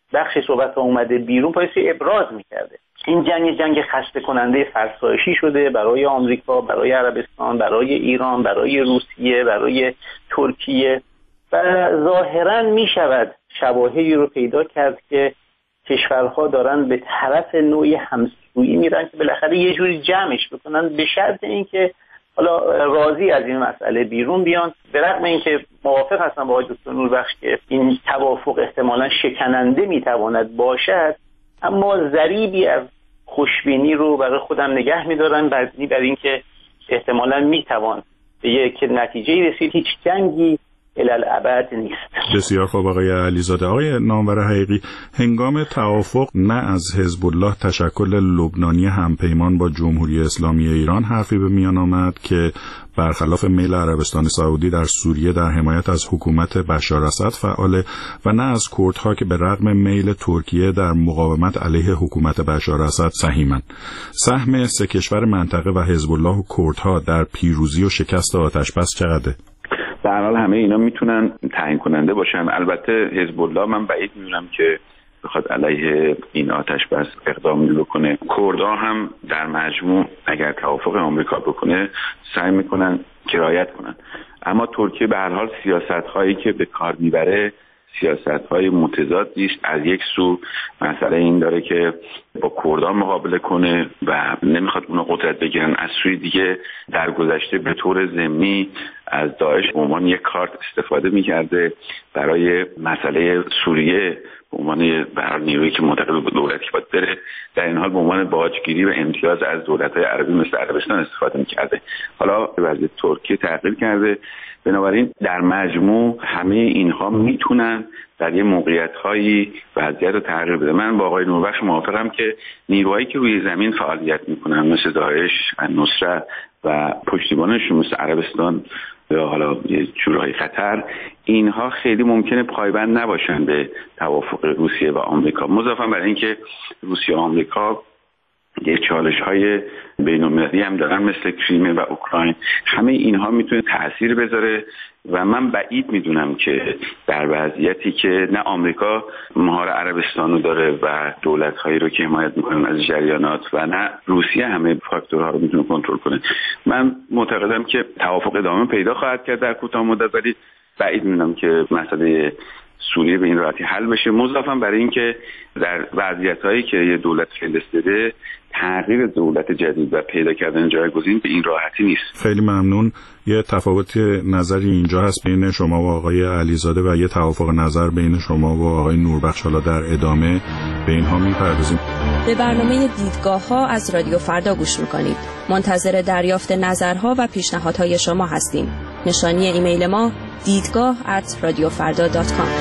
بخش صحبت ها اومده بیرون پایستی ابراز میکرده. این جنگ خسته کننده فرسایشی شده برای آمریکا، برای عربستان، برای ایران، برای روسیه، برای ترکیه و ظاهرا میشود شواهدی رو پیدا کرد که کشورها دارن به طرف نوعی همسویی میرن که بالاخره یه جوری جمعش بکنن، به شرط اینکه حالا راضی از این مسئله بیرون بیان. به رغم اینکه موافق هستم با آقای دکتر نوربخش که این توافق احتمالاً شکننده میتواند باشد، اما ضریبی از خوشبینی رو برای خودم نگه میدارن برای اینکه احتمالاً میتوان به یک نتیجه رسید. هیچ جنگی الالعبد نیست. بسیار خوب آقای علیزاده. آقای نامور حقیقی، هنگام توافق نه از حزب الله تشکل لبنانی همپیمان با جمهوری اسلامی ایران حرفی به میان آمد که برخلاف میل عربستان سعودی در سوریه در حمایت از حکومت بشار اسد فعاله و نه از کردها که به رغم میل ترکیه در مقاومت علیه حکومت بشار اسد سهیمند. سهم سه کشور منطقه و حزب الله و کردها در پیروزی و شکست آتش‌بس چقدره؟ به هر حال همه اینا میتونن تعیین کننده باشن. البته حزب الله من بعید میدونم که بخواد علیه این آتش بس اقدامی بکنه. کردها هم در مجموع اگر توافق آمریکا بکنه سعی میکنن کرایت کنن، اما ترکیه به هر حال سیاست‌هایی که به کار میبره سیاست‌های متضادی است. از یک سو مسئله این داره که با کردان مقابله کنه و نمیخواد اونو قدرت بگیرن، از سوی دیگه در گذشته به طور ضمنی از داعش به عنوان یک کارت استفاده میکرده برای مسئله سوریه به عنوان برای نیرویی که منتقل به دولتی باید بره، در این حال به عنوان باجگیری و امتیاز از دولت‌های عربی مثل عربستان استفاده میکرده. حالا وضعیت ترکیه تغییر کرده، بنابراین در مجموع همه اینها میتونن در یه موقعیت‌هایی وضعیت رو تغییر بده. من با آقای نوربخش موافقم که نیروهایی که روی زمین فعالیت میکنن مثل داعش، نصرت و پشتیبانشون مثل عربستان یا حالا یه جورهای خطر، اینها خیلی ممکنه پایبند نباشن به توافق روسیه و آمریکا. مضافاً بر اینکه روسیه و آمریکا یه چالش‌های بین‌المللی هم دارن مثل کریمه و اوکراین. همه اینها میتونه تأثیر بذاره و من بعید میدونم که در وضعیتی که نه آمریکا مهار عربستان رو داره و دولت‌هایی رو که حمایت میکنن از جریانات و نه روسیه همه فاکتورها رو میتونه کنترل کنه. من معتقدم که توافق ادامه پیدا خواهد کرد در کوتاه مدت، ولی بعید میدونم که مسئله سوریه به این راحتی حل بشه. مضافاً برای اینکه در وضعیت‌هایی که یه دولت فلسطینه تغییر دولت جدید و پیدا کردن جایگزین به این راحتی نیست. خیلی ممنون. یه تفاوت نظری اینجا هست بین شما و آقای علیزاده و یه توافق نظر بین شما و آقای نوربخش. حالا در ادامه به اینها میپردازیم. به برنامه دیدگاه‌ها از رادیو فردا گوش میکنید. منتظر دریافت نظرها و پیشنهادهای شما هستیم. نشانی ایمیل ما دیدگاه@radiofarda.com.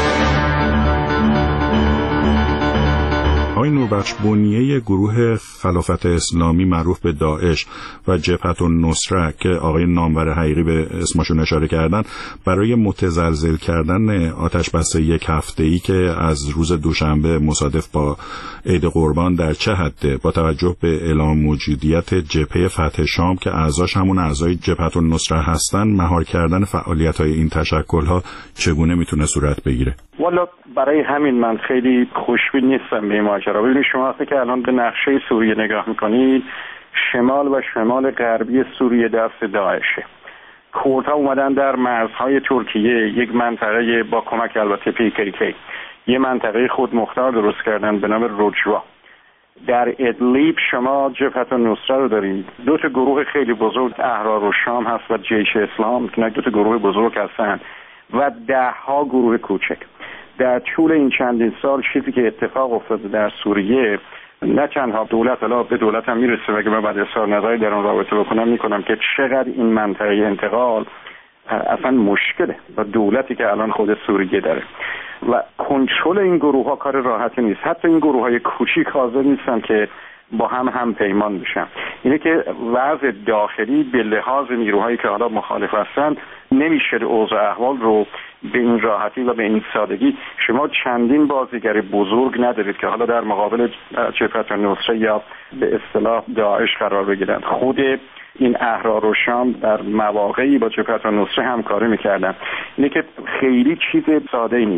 آقای نوربخش، بنیه گروه خلافت اسلامی معروف به داعش و جبهت النصره که آقای نامور حقیقی به اسمشون اشاره کردن برای متزلزل کردن آتش بس یک هفته‌ای که از روز دوشنبه مصادف با عید قربان در چه حده با توجه به اعلام موجودیت جبهه فتح شام که اعضاش همون اعضای جبهت النصره هستن، مهار کردن فعالیت‌های این تشکل‌ها چگونه میتونه صورت بگیره؟ والا برای همین من خیلی خوشبین نیستم به این ماجرا. ببینید شما وقتی که الان به نقشه سوریه نگاه میکنید، شمال و شمال غربی سوریه دست داعشه. کردها اومدن در مرزهای ترکیه یک منطقه با کمک البته PKK یه منطقه خود مختار درست کردن به نام رجوا. در ادلیب شما جبهت النصره رو دارید، دو تا گروه خیلی بزرگ، احرار الشام هست و جیش اسلام، که دو تا گروه بزرگ هستن و دهها گروه کوچک. در طول این چندین سال چیزی که اتفاق افتاده در سوریه، نه تنها دولت، حالا به دولت هم میرسه و اگه من بعد اظهار نظری در اون رابطه میکنم که چقدر این منطقه انتقال اصلا مشکله و دولتی که الان خود سوریه داره و کنترل این گروه ها کار راحتی نیست. حتی این گروه های کوچیک حاضر نیستن که با هم پیمان بشن. اینه که وضع داخلی به لحاظ نیروهایی که حالا مخالف هستن نمیشه اوضاع احوال رو به این راحتی و به این سادگی. شما چندین بازیگر بزرگ ندارید که حالا در مقابل جبهت النصره یا به اصطلاح داعش قرار بگیرن. خود این احرار و شام در مواقعی با جبهت النصره همکاری میکردن. اینه که خیلی چیز ساده ای نیست.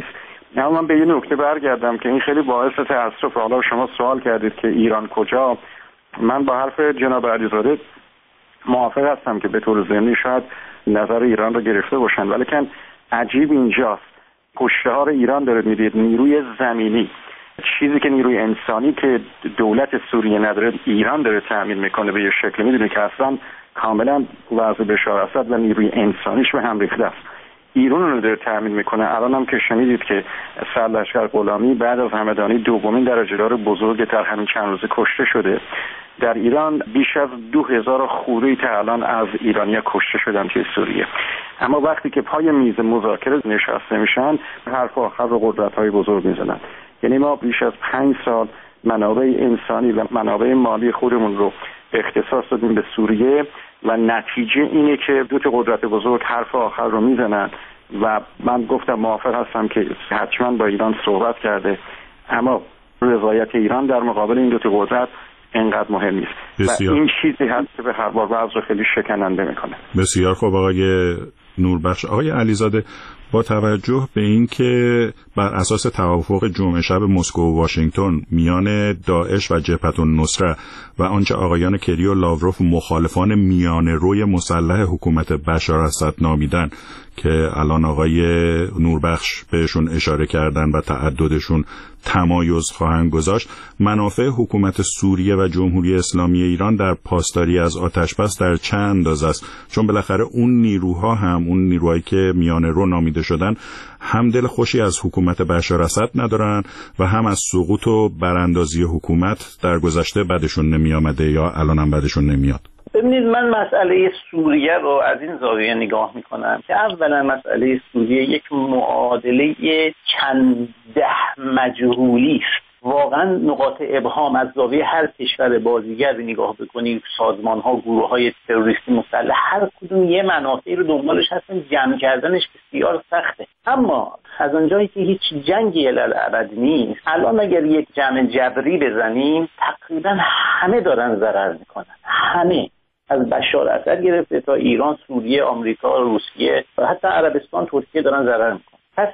اما من به یه نکته برگردم که این خیلی باعث تأسف. حالا شما سوال کردید که ایران کجا. من با حرف جناب علیزاده موافق هستم که به طور ضمنی شاید نظر ایران رو گرفته باشن، ولی که عجیب اینجاست کشتار ایران داره میدید نیروی زمینی، چیزی که نیروی انسانی که دولت سوریه نداره ایران داره تأمین میکنه به یه شکل. میدونی که اصلا کاملا وضع بشار اسد و نیروی انسانیش به هم ریخته است. ایران رو داره تأمین میکنه. الان هم که شنیدید که سرلشکر غلامی بعد از همدانی دومین درجه‌دار بزرگ در همین چند روزه کشته شده. در ایران بیش از 2000 خوری تا الان از ایرانی‌ها کشته شدن توی سوریه. اما وقتی که پای میز مذاکره نشسته میشن حرف آخر رو قدرت‌های بزرگ میزنن. یعنی ما بیش از 5 سال منابع انسانی و منابع مالی خودمون رو اختصاص دادیم به سوریه و نتیجه اینه که دو تا قدرت بزرگ حرف آخر رو میزنن و من گفتم موافق هستم که حتما با ایران صحبت کرده، اما رضایت ایران در مقابل این دو تا قدرت اینقدر مهم نیست. بسیار. و این چیزی هست که به هر بار وضع رو خیلی شکننده میکنه. بسیار خوب آقای نوربخش. آقای علیزاده، با توجه به این که بر اساس توافق جمعه شب مسکو و واشنگتن میان داعش و جبهة النصره و آنچه آقایان کری و لاوروف مخالفان میانه روی مسلح حکومت بشار اسد نامیدن که الان آقای نوربخش بهشون اشاره کردن و تعددشون تمایز خواهند گذاشت، منافع حکومت سوریه و جمهوری اسلامی ایران در پاسداری از آتش‌بس در چه اندازه است؟ چون بالاخره اون نیروها هم اون نیروهایی که میانه رو نامیده شدن هم دل خوشی از حکومت بشار اسد ندارن و هم از سقوط و براندازی حکومت در گذشته بعدشون نمی آمده یا الان هم بعدشون نمیاد. ببینید، من مسئله سوریه رو از این زاویه نگاه میکنم که اولا مسئله سوریه یک معادله چند ده مجهولی است. واقعا نقاط ابهام از زاویه هر کشور بازیگر نگاه بکنید، سازمان ها، گروه های تروریستی مسلح، هر کدوم یه منافعی رو دنبالش هستن، جمع کردنش بسیار سخته. اما از اونجایی که هیچ جنگی الابد نیست، الان اگر یک جمع جبری بزنیم تقریبا همه دارن ضرر میکنن. همه، از بشار اسد گرفته تا ایران، سوریه، آمریکا، روسیه و حتی عربستان، ترکیه دارن ضرر میکنن. پس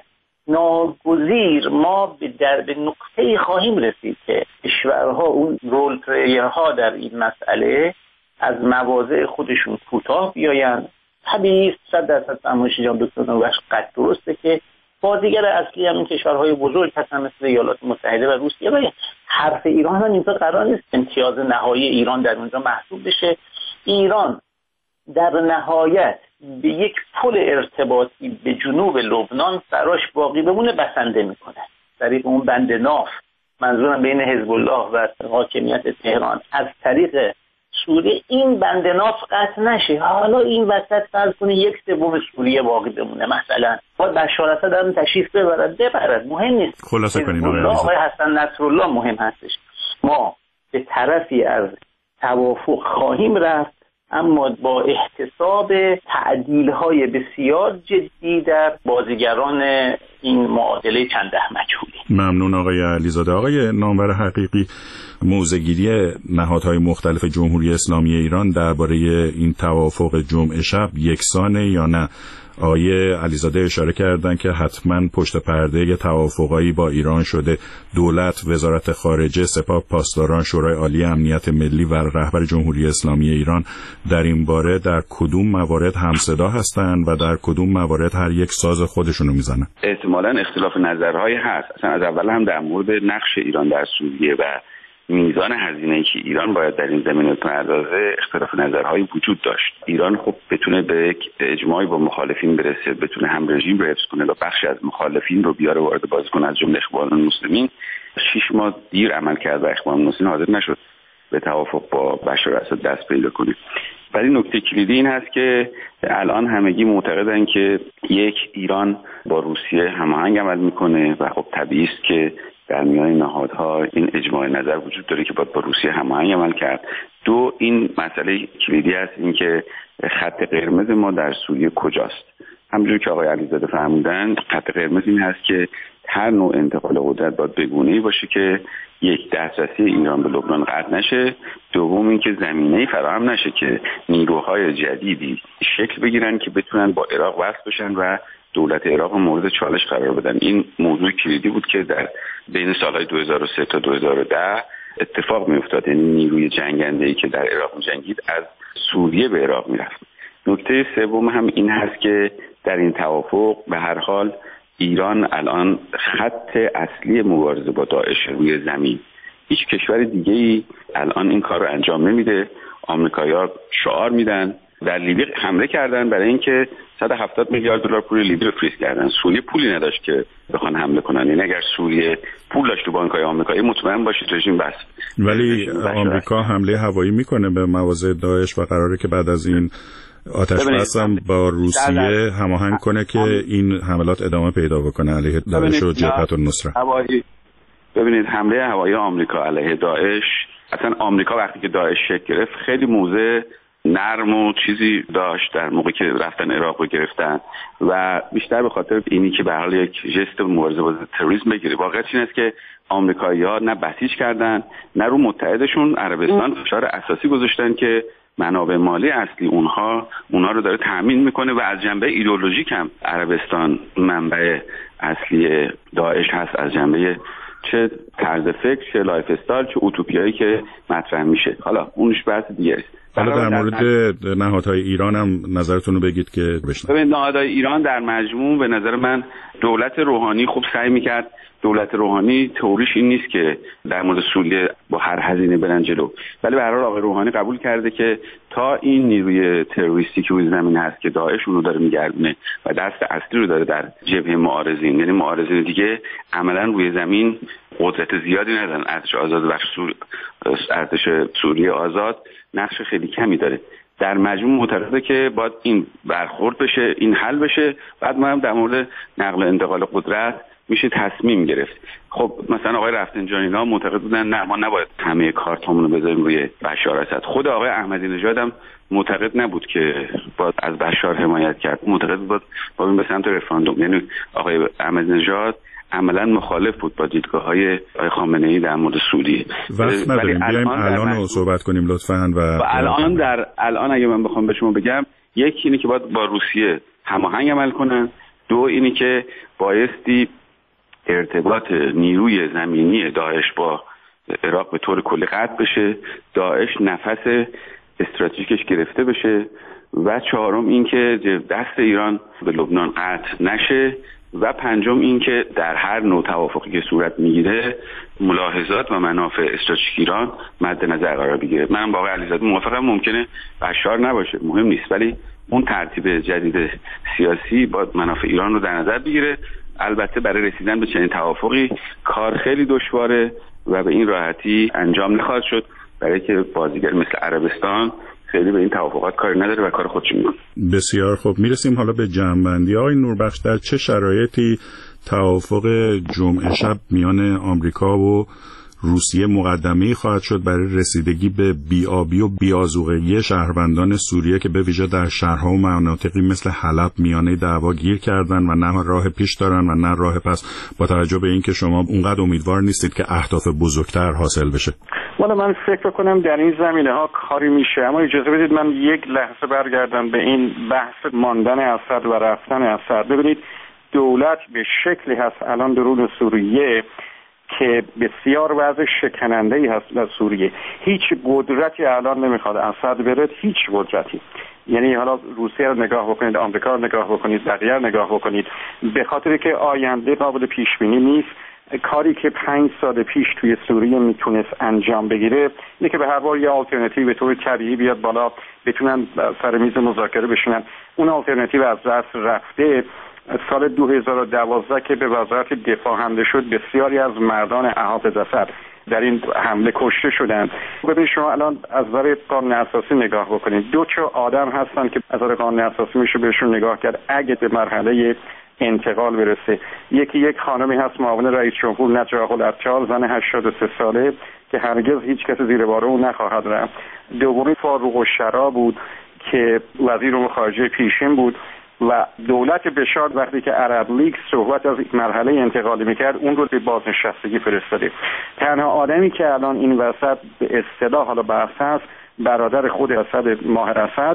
ناگزیر ما به نقطه‌ای خواهیم رسید که کشورها، اون رول پلیرها در این مسئله، از مواضع خودشون کوتاه بیاین. طبیعی است 100% فرمایش جناب دکتر نوربخش قطع درسته که بازیگر اصلی همین کشورهای بزرگ هستن مثل ایالات متحده و روسیه و حرف ایران هم اینجا قرار نیست امتیاز نهایی ایران در اونجا محسوب بشه. ایران در نهایت به یک پل ارتباطی به جنوب لبنان براش باقی بمونه بسنده میکنه. طریق اون بند ناف، منظورم بین حزب الله و حاکمیت تهران، از طریق سوریه این بند ناف قطع نشه. حالا این وسط فرض کنه 1/3 سوریه باقی بمونه، مثلا باید بشار اسد هم تشریف ببرد، مهم نیست. خلاصه کنیم آقای حسن نصرالله مهم هستش. ما به طرفی از توافق خواهیم رفت، اما با احتساب تعدیل‌های بسیار جدی در بازیگران این معادله چند ده مجهولی. ممنون آقای علیزاده. آقای نامور حقیقی، موضع‌گیری نهادهای مختلف جمهوری اسلامی ایران درباره این توافق جمعه شب یکسانه یا نه؟ آقای علیزاده اشاره کردن که حتما پشت پرده یه توافقایی با ایران شده. دولت، وزارت خارجه، سپاه پاسداران، شورای عالی امنیت ملی و رهبر جمهوری اسلامی ایران در این باره در کدوم موارد همصدا هستند و در کدوم موارد هر یک ساز خودشونو میزنن؟ احتمالاً اختلاف نظرهای هست. اصلا از اول هم در مورد نقش ایران در سوریه و میزان هزینه‌ای که ایران باید در این زمینه بپردازه اختلاف نظرهایی وجود داشت. ایران خب بتونه به یک اجماعی با مخالفین برسه، بتونه هم رژیم رو حفظ کنه و بخشی از مخالفین رو بیاره وارد بازی کنه، از جمله اخوان المسلمین. 6 ماه دیر عمل کرد و اخوان المسلمین حاضر نشد به توافق با بشار اسد دست پیدا کنه. ولی نکته کلیدی این هست که الان همگی معتقدن که یک، ایران با روسیه هماهنگ عمل میکنه و خب طبیعی است که در میان نهادها این اجماع نظر وجود داره که باید با روسیه هماهنگ عمل کرد. 2، این مسئله کلیدی است، این که خط قرمز ما در سوریه کجاست. همونجور که آقای علیزاده فرمودن، خط قرمز این هست که هر نوع انتقال قدرت باید بگونه‌ای باشه که یک، دسترسی ایران به لبنان قطع نشه. دوم، این که زمینه‌ای فراهم نشه که نیروهای جدیدی شکل بگیرن که بتونن با عراق وصل بشن و دولت عراق مورد چالش قرار بدن. این موضوع کلیدی بود که در بین سالهای 2003 تا 2010 اتفاق میافتاد. یعنی نیروی جنگنده‌ای که در عراق جنگید از سوریه به عراق میرفت. نکته سوم هم این هست که در این توافق به هر حال ایران الان خط اصلی مبارزه با داعش روی زمین. هیچ کشور دیگه‌ای الان این کار رو انجام نمیده. آمریکایی‌ها شعار میدن، در لیبی حمله کردن برای اینکه 170 میلیارد دلار پول لیبی رو فریز کردن. سوریه پولی نداشت که بخوان حمله کنن. یعنی اگر سوریه پول داشت تو بانک‌های آمریکایی مطمئن باشید رژیم بس. ولی آمریکا حمله هوایی میکنه به مواضع داعش و قراره که بعد از این آتش بس هم با روسیه هماهنگ کنه که این حملات ادامه پیدا بکنه علیه داعش و جبهت النصره. ببینید حمله هوایی آمریکا علیه داعش، اصلا آمریکا وقتی که داعش شکل گرفت خیلی موضع نرم و چیزی داشت در موقعی که رفتن عراق رو گرفتن و بیشتر به خاطر اینی که به هر حال یک ژست مبارزه با تروریسم بگیره. واقعیت این است که آمریکایی‌ها نه بسیج کردن نه رو متحدشون عربستان فشار اساسی گذاشتن که منابع مالی اصلی اونها رو داره تامین میکنه و از جنبه ایدئولوژیک هم عربستان منبع اصلی داعش هست، از جنبه چه طرز فکر، چه لایف استایل، چه اوتوپیایی که مطرح میشه. حالا اونش بحث دیگه است. حالا در مورد نهادهای ایران هم نظرتون رو بگید که بشنویم. ببین نهادهای ایران در مجموع به نظر من دولت روحانی خوب سعی میکرد. دولت روحانی تئوریش این نیست که در مورد سوریه با هر هزینه برن جلو، ولی به هر حال آقای روحانی قبول کرده که تا این نیروی تروریستی که روی زمین هست که داعش اون رو داره میگردونه و دست اصلی رو داره در جبهه معارضین، یعنی معارضین دیگه عملا روی زمین قدرت زیادی ندارن. ارتش آزاد بخش ارتش سوریه آزاد نقش خیلی کمی داره. در مجموع معتقده که باید این برخورد بشه، این حل بشه، بعد ما هم در مورد نقل و انتقال قدرت میشه تصمیم گرفت. خب مثلا آقای رفسنجانی‌ها معتقد بودن نه ما نباید همه کارتامون رو بذاریم روی بشار اسد. خود آقای احمدی نژاد هم معتقد نبود که باید از بشار حمایت کرد، معتقد بود باید به سمت رفراندوم. یعنی آقای احمدی نژاد عملا مخالف بود با دیدگاه‌های آقای خامنه‌ای در مورد سوریه. وقت نداریم بیایم الان رو صحبت کنیم لطفاً. و الان اگه من بخوام به شما بگم، یکی اینه که باید با روسیه هماهنگ عمل کنن، دو اینی که بایستی ارتباط نیروی زمینی داعش با عراق به طور کلی قطع بشه، داعش نفس استراتژیکش گرفته بشه، و چهارم این که دست ایران به لبنان قطع نشه، و پنجم این که در هر نوع توافقی که صورت میگیره ملاحظات و منافع استراتژیک ایران مد نظر قرار بگیره. من با آقای علیزاده موافقم، ممکنه بشار نباشه، مهم نیست، ولی اون ترتیب جدید سیاسی با منافع ایران رو در نظر بگیره. البته برای رسیدن به چنین توافقی کار خیلی دشواره و به این راحتی انجام نخواهد شد، برای که بازیگر مثل عربستان خیلی به این توافقات کاری نداره و کار خودش میکنه. بسیار خوب، میرسیم حالا به جنبندی. آقای نوربخش، در چه شرایطی توافق جمعه شب میان آمریکا و روسیه مقدمه‌ای خواهد شد برای رسیدگی به بی‌آبی و بی‌آذوقگی شهروندان سوریه که به ویژه در شهرها و مناطقی مثل حلب میانه دعوا گیر کردن و نه راه پیش دارن و نه راه پس، با توجه به اینکه شما اونقدر امیدوار نیستید که اهداف بزرگتر حاصل بشه؟ والا من فکر کنم در این زمینه‌ها کاری میشه، اما اجازه بدید من یک لحظه برگردم به این بحث ماندن اسد و رفتن اسد. ببینید دولت به شکلی هست الان درون سوریه که بسیار وضع شکننده‌ای هست در سوریه. هیچ قدرتی الان نمیخواد اسد بره، هیچ قدرتی. یعنی حالا روسیه رو نگاه بکنید، آمریکا رو نگاه بکنید، بقیه رو نگاه بکنید، به خاطر که آینده قابل پیش بینی نیست. کاری که 5 سال پیش توی سوریه میتونست انجام بگیره اینه که به هر حال یه آلترناتیو به طور طبیعی بیاد بالا، بتونن سر میز مذاکره بشینن. اون آلترناتیو از دست رفته. سال 2012 که به وزارت دفاع حمله شد، بسیاری از مردان احافظ اسد در این حمله کشته شدند. ببینید شما الان از نظر قانون اساسی نگاه بکنید، 2 آدم هستن که از نظر قانون اساسی میشه بهشون نگاه کرد اگه به مرحله انتقال برسه. یکی یک خانمی هست معاون رئیس جمهور نجاح العطال، زن 83 ساله که هرگز هیچ کسی زیر بار او نخواهد رفت. دومی فاروق الشرا بود که وزیر امور خارجه پیشین بود و دولت بشار وقتی که عرب لیگ صحبت از مرحله انتقالی میکرد اون رو به بازنشستگی فرستاده. تنها آدمی که الان این وسط به اصطلاح حالا بحث هست برادر خود اسد، ماهر اسد،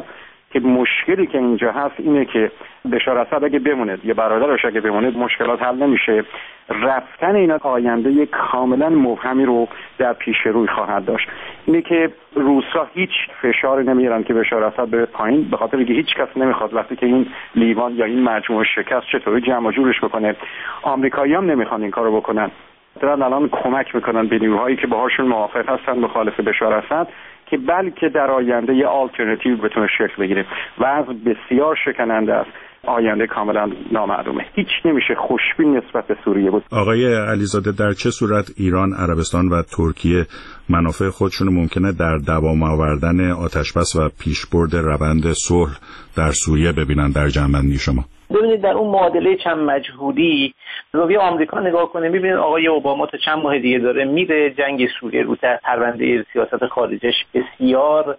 که مشکلی که اینجا هست اینه که بشار اسد اگه بمونه یا برادرش اگه بمونه مشکلات حل نمیشه. رفتن اینا آینده کاملا مبهمی رو در پیش روی خواهد داشت. اینه که روسا هیچ فشاری نمیارن که بشار اسد به پایین، به خاطر اینکه هیچ کس نمیخواد وقتی که این لیوان یا این مجموعه شکست چطوری جمع جورش بکنه. آمریکایی‌ها هم نمیخوان این کارو بکنن. دارن الان کمک میکنن به نیروهایی که باهاشون موافق هستن مخالف بشار اسد که بلکه در آینده یه آلترناتیو بتونه شکل بگیره. وضع بسیار شکننده است. آینده کاملا نامعلومه. هیچ نمیشه خوشبین نسبت به سوریه بود. آقای علیزاده، در چه صورت ایران، عربستان و ترکیه منافع خودشون ممکنه در دوام آوردن آتشبس و پیشبرد روند صلح در سوریه ببینن در جنبندی شما؟ ببینید در اون معادله چند مجهولی زاویه آمریکا نگاه کنه، می‌بینید آقای اوباما تا چند ماه دیگه داره میره جنگ سوریه رو در پرونده سیاست خارجش بسیار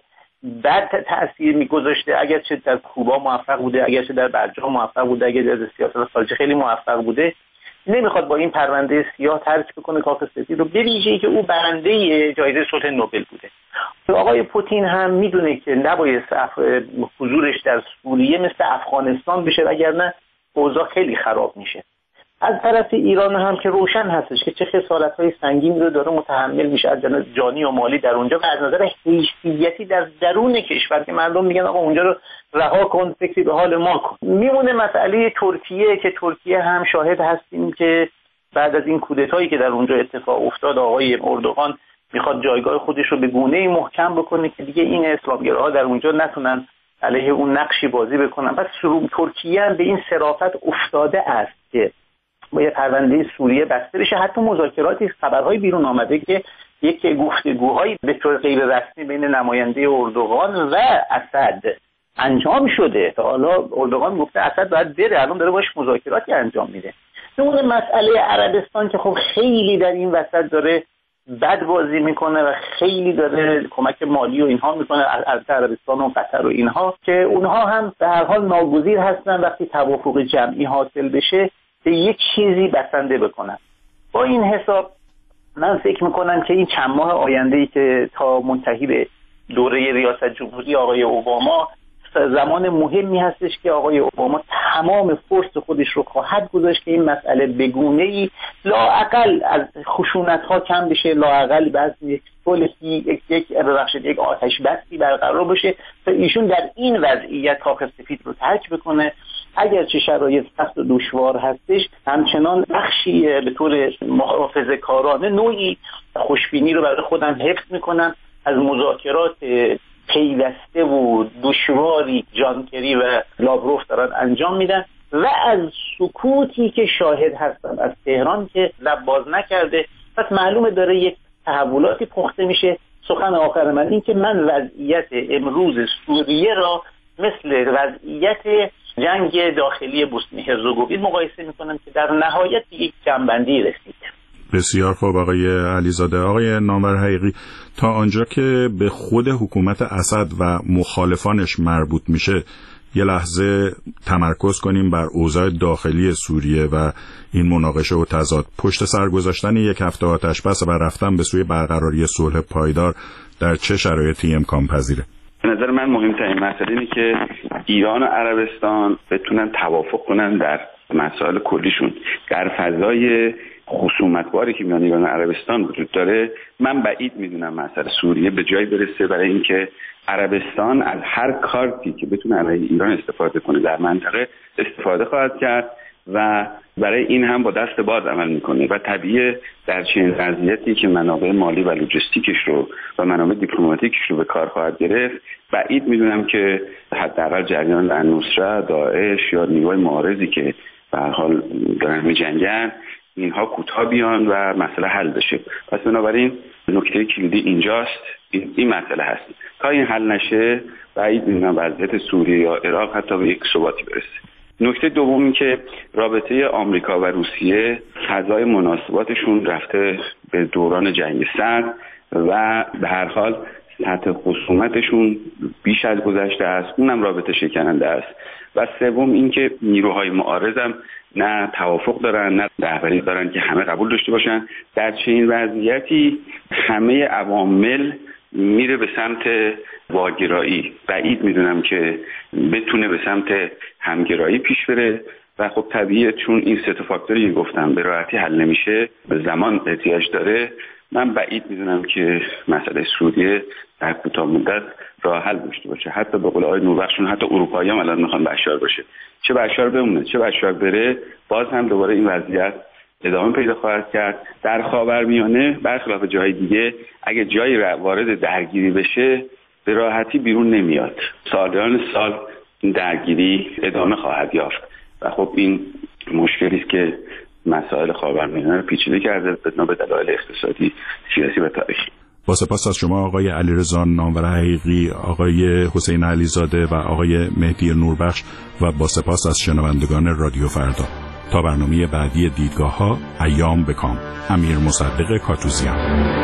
بد تأثیر میگذاشته. اگرچه در کوبا موفق بوده، اگرچه در برجام موفق بوده، اگرچه در سیاست خارجی خیلی موفق بوده، نمیخواد با این پرونده سیاه ترک بکنه کاخ سفید رو، به ویژه‌ای که او برنده جایزه صلح نوبل بوده. آقای پوتین هم میدونه که نباید حضورش در سوریه مثل افغانستان بشه، وگرنه اوضاع خیلی خراب میشه. از طرف ایران هم که روشن هستش که چه خسارت‌های سنگینی رو داره متحمل میشه از جانی و مالی در اونجا و از نظر حیثیتی در درون کشور که مردم میگن آقا اونجا رو رها کن، فکری به حال ما کن. میمونه مسئله ترکیه که ترکیه هم شاهد هستیم که بعد از این کودتایی که در اونجا اتفاق افتاد آقای اردوغان میخواد جایگاه خودش رو به گونه‌ای محکم بکنه که دیگه این اسلامگراها در اونجا نتونن علیه اون نقشی بازی بکنن. پس ترکیه هم به این صرافت افتاده است که باید پرونده سوریه بسته بشه. حتی مذاکراتی خبرهای بیرون آمده که یک گفتگوهایی به طور غیر رسمی بین نماینده اردوغان و اسد انجام شده. تا حالا اردوغان گفته اسد باید بره، الان داره باش مذاکراتی انجام میده. اون مسئله عربستان که خب خیلی در این وسط داره بد بازی میکنه و خیلی داره کمک مالی و اینها میکنه از عربستان و قطر و اینها، که اونها هم به هر حال ناگزیر هستن وقتی توافق جمعی حاصل بشه به یک چیزی بسنده بکنن. با این حساب من فکر میکنم که این چند ماه آینده‌ای که تا منتهی به دوره ریاست جمهوری آقای اوباما زمان مهمی هستش که آقای اوباما تمام فرصت خودش رو خواهد گذاشت که این مسئله به گونه‌ای لااقل از خشونت‌ها کم بشه، لااقل بعض یک صلحی یک آتش بسی برقرار بشه تا ایشون در این وضعیت کاخ سفید رو ترک بکنه. اگرچه شرایط سخت و دشوار هستش، همچنان بخشی به طور محافظه‌کارانه نوعی خوشبینی رو برای خودم حفظ میکنم از مذاکرات پیوسته و دشواری جان کری و لاوروف دارن انجام میدن و از سکوتی که شاهد هستم از تهران که لب باز نکرده. پس معلومه داره یک تحولاتی پخته میشه. سخن آخر من این که من وضعیت امروز سوریه را مثل وضعیت جنگ داخلی بوسنی هرزگوین مقایسه میکنم که در نهایت یک جنبندی رسید. بسیار خوب آقای علیزاده. آقای نامور حقیقی، تا آنجا که به خود حکومت اسد و مخالفانش مربوط میشه یه لحظه تمرکز کنیم بر اوضاع داخلی سوریه و این مناقشه و تضاد. پشت سر گذاشتن یک هفته آتشبس و رفتن به سوی برقراری صلح پایدار در چه شرایطی امکان پذیره؟ به نظر من مهمترین مسئله اینه که ایران و عربستان بتونن توافق کنن در مسائل کلیشون. در فضای خصومتباری که میان ایران و عربستان وجود داره، من بعید میدونم مسئله سوریه به جایی برسه برای اینکه عربستان از هر کارتی که بتونه علیه ایران استفاده کنه در منطقه استفاده خواهد کرد و برای این هم با دست باز عمل میکنه و طبیعیه در چنین وضعیتی که منابع مالی و لوجستیکش رو و منابع دیپلماتیکش رو به کار خواهد گرفت، بعید میدونم که حداقل جریان النصره، داعش یا نیروهای معارضی که به هر حال دارن میجنگن اینها کوتاه بیان و مسئله حل بشه. پس بنابراین نکته کلیدی اینجاست، این مسئله هست. تا این حل نشه بعید میدونم وضعیت سوریه یا عراق حتی به یک ثباتی برسه. نکته دوم این که رابطه آمریکا و روسیه فضای مناسباتشون رفته به دوران جنگ سرد و به هر حال سطح خصومتشون بیش از گذشته است، اونم رابطه شکننده است. و سوم این که نیروهای معارض هم نه توافق دارن نه رهبری دارن که همه قبول داشته باشن. در چنین وضعیتی همه عوامل میره به سمت واگرایی. بعید میدونم که بتونه به سمت همگرایی پیش بره و خب طبیعیه چون این سه تا فاکتوری که گفتم به راحتی حل نمیشه، به زمان احتیاج داره. من بعید میدونم که مسئله سوریه در کوتاه مدت راه حل داشته باشه. حتی به قول آقای نوربخشون حتی اروپایی‌ها هم الان میخوان بشار باشه، چه بشار بمونه چه بشار بره، باز هم دوباره این وضعیت ادامه پیدا خواهد کرد. در خاورمیانه برخلاف جای دیگه اگه جایی وارد درگیری بشه به راحتی بیرون نمیاد. سالیان سال این درگیری ادامه خواهد یافت و خب این مشکلی است که مسائل خاورمیانه رو پیچیده کرده به دلایل اقتصادی، سیاسی و تاریخی. با سپاس از شما آقای علیرضا نامور حقیقی، آقای حسین علیزاده و آقای مهدی نوربخش و با سپاس از شنوندگان رادیو فردا. تا برنامه بعدی دیدگاه‌ها، ایام بکام. امیر مصدق کاتوزیان.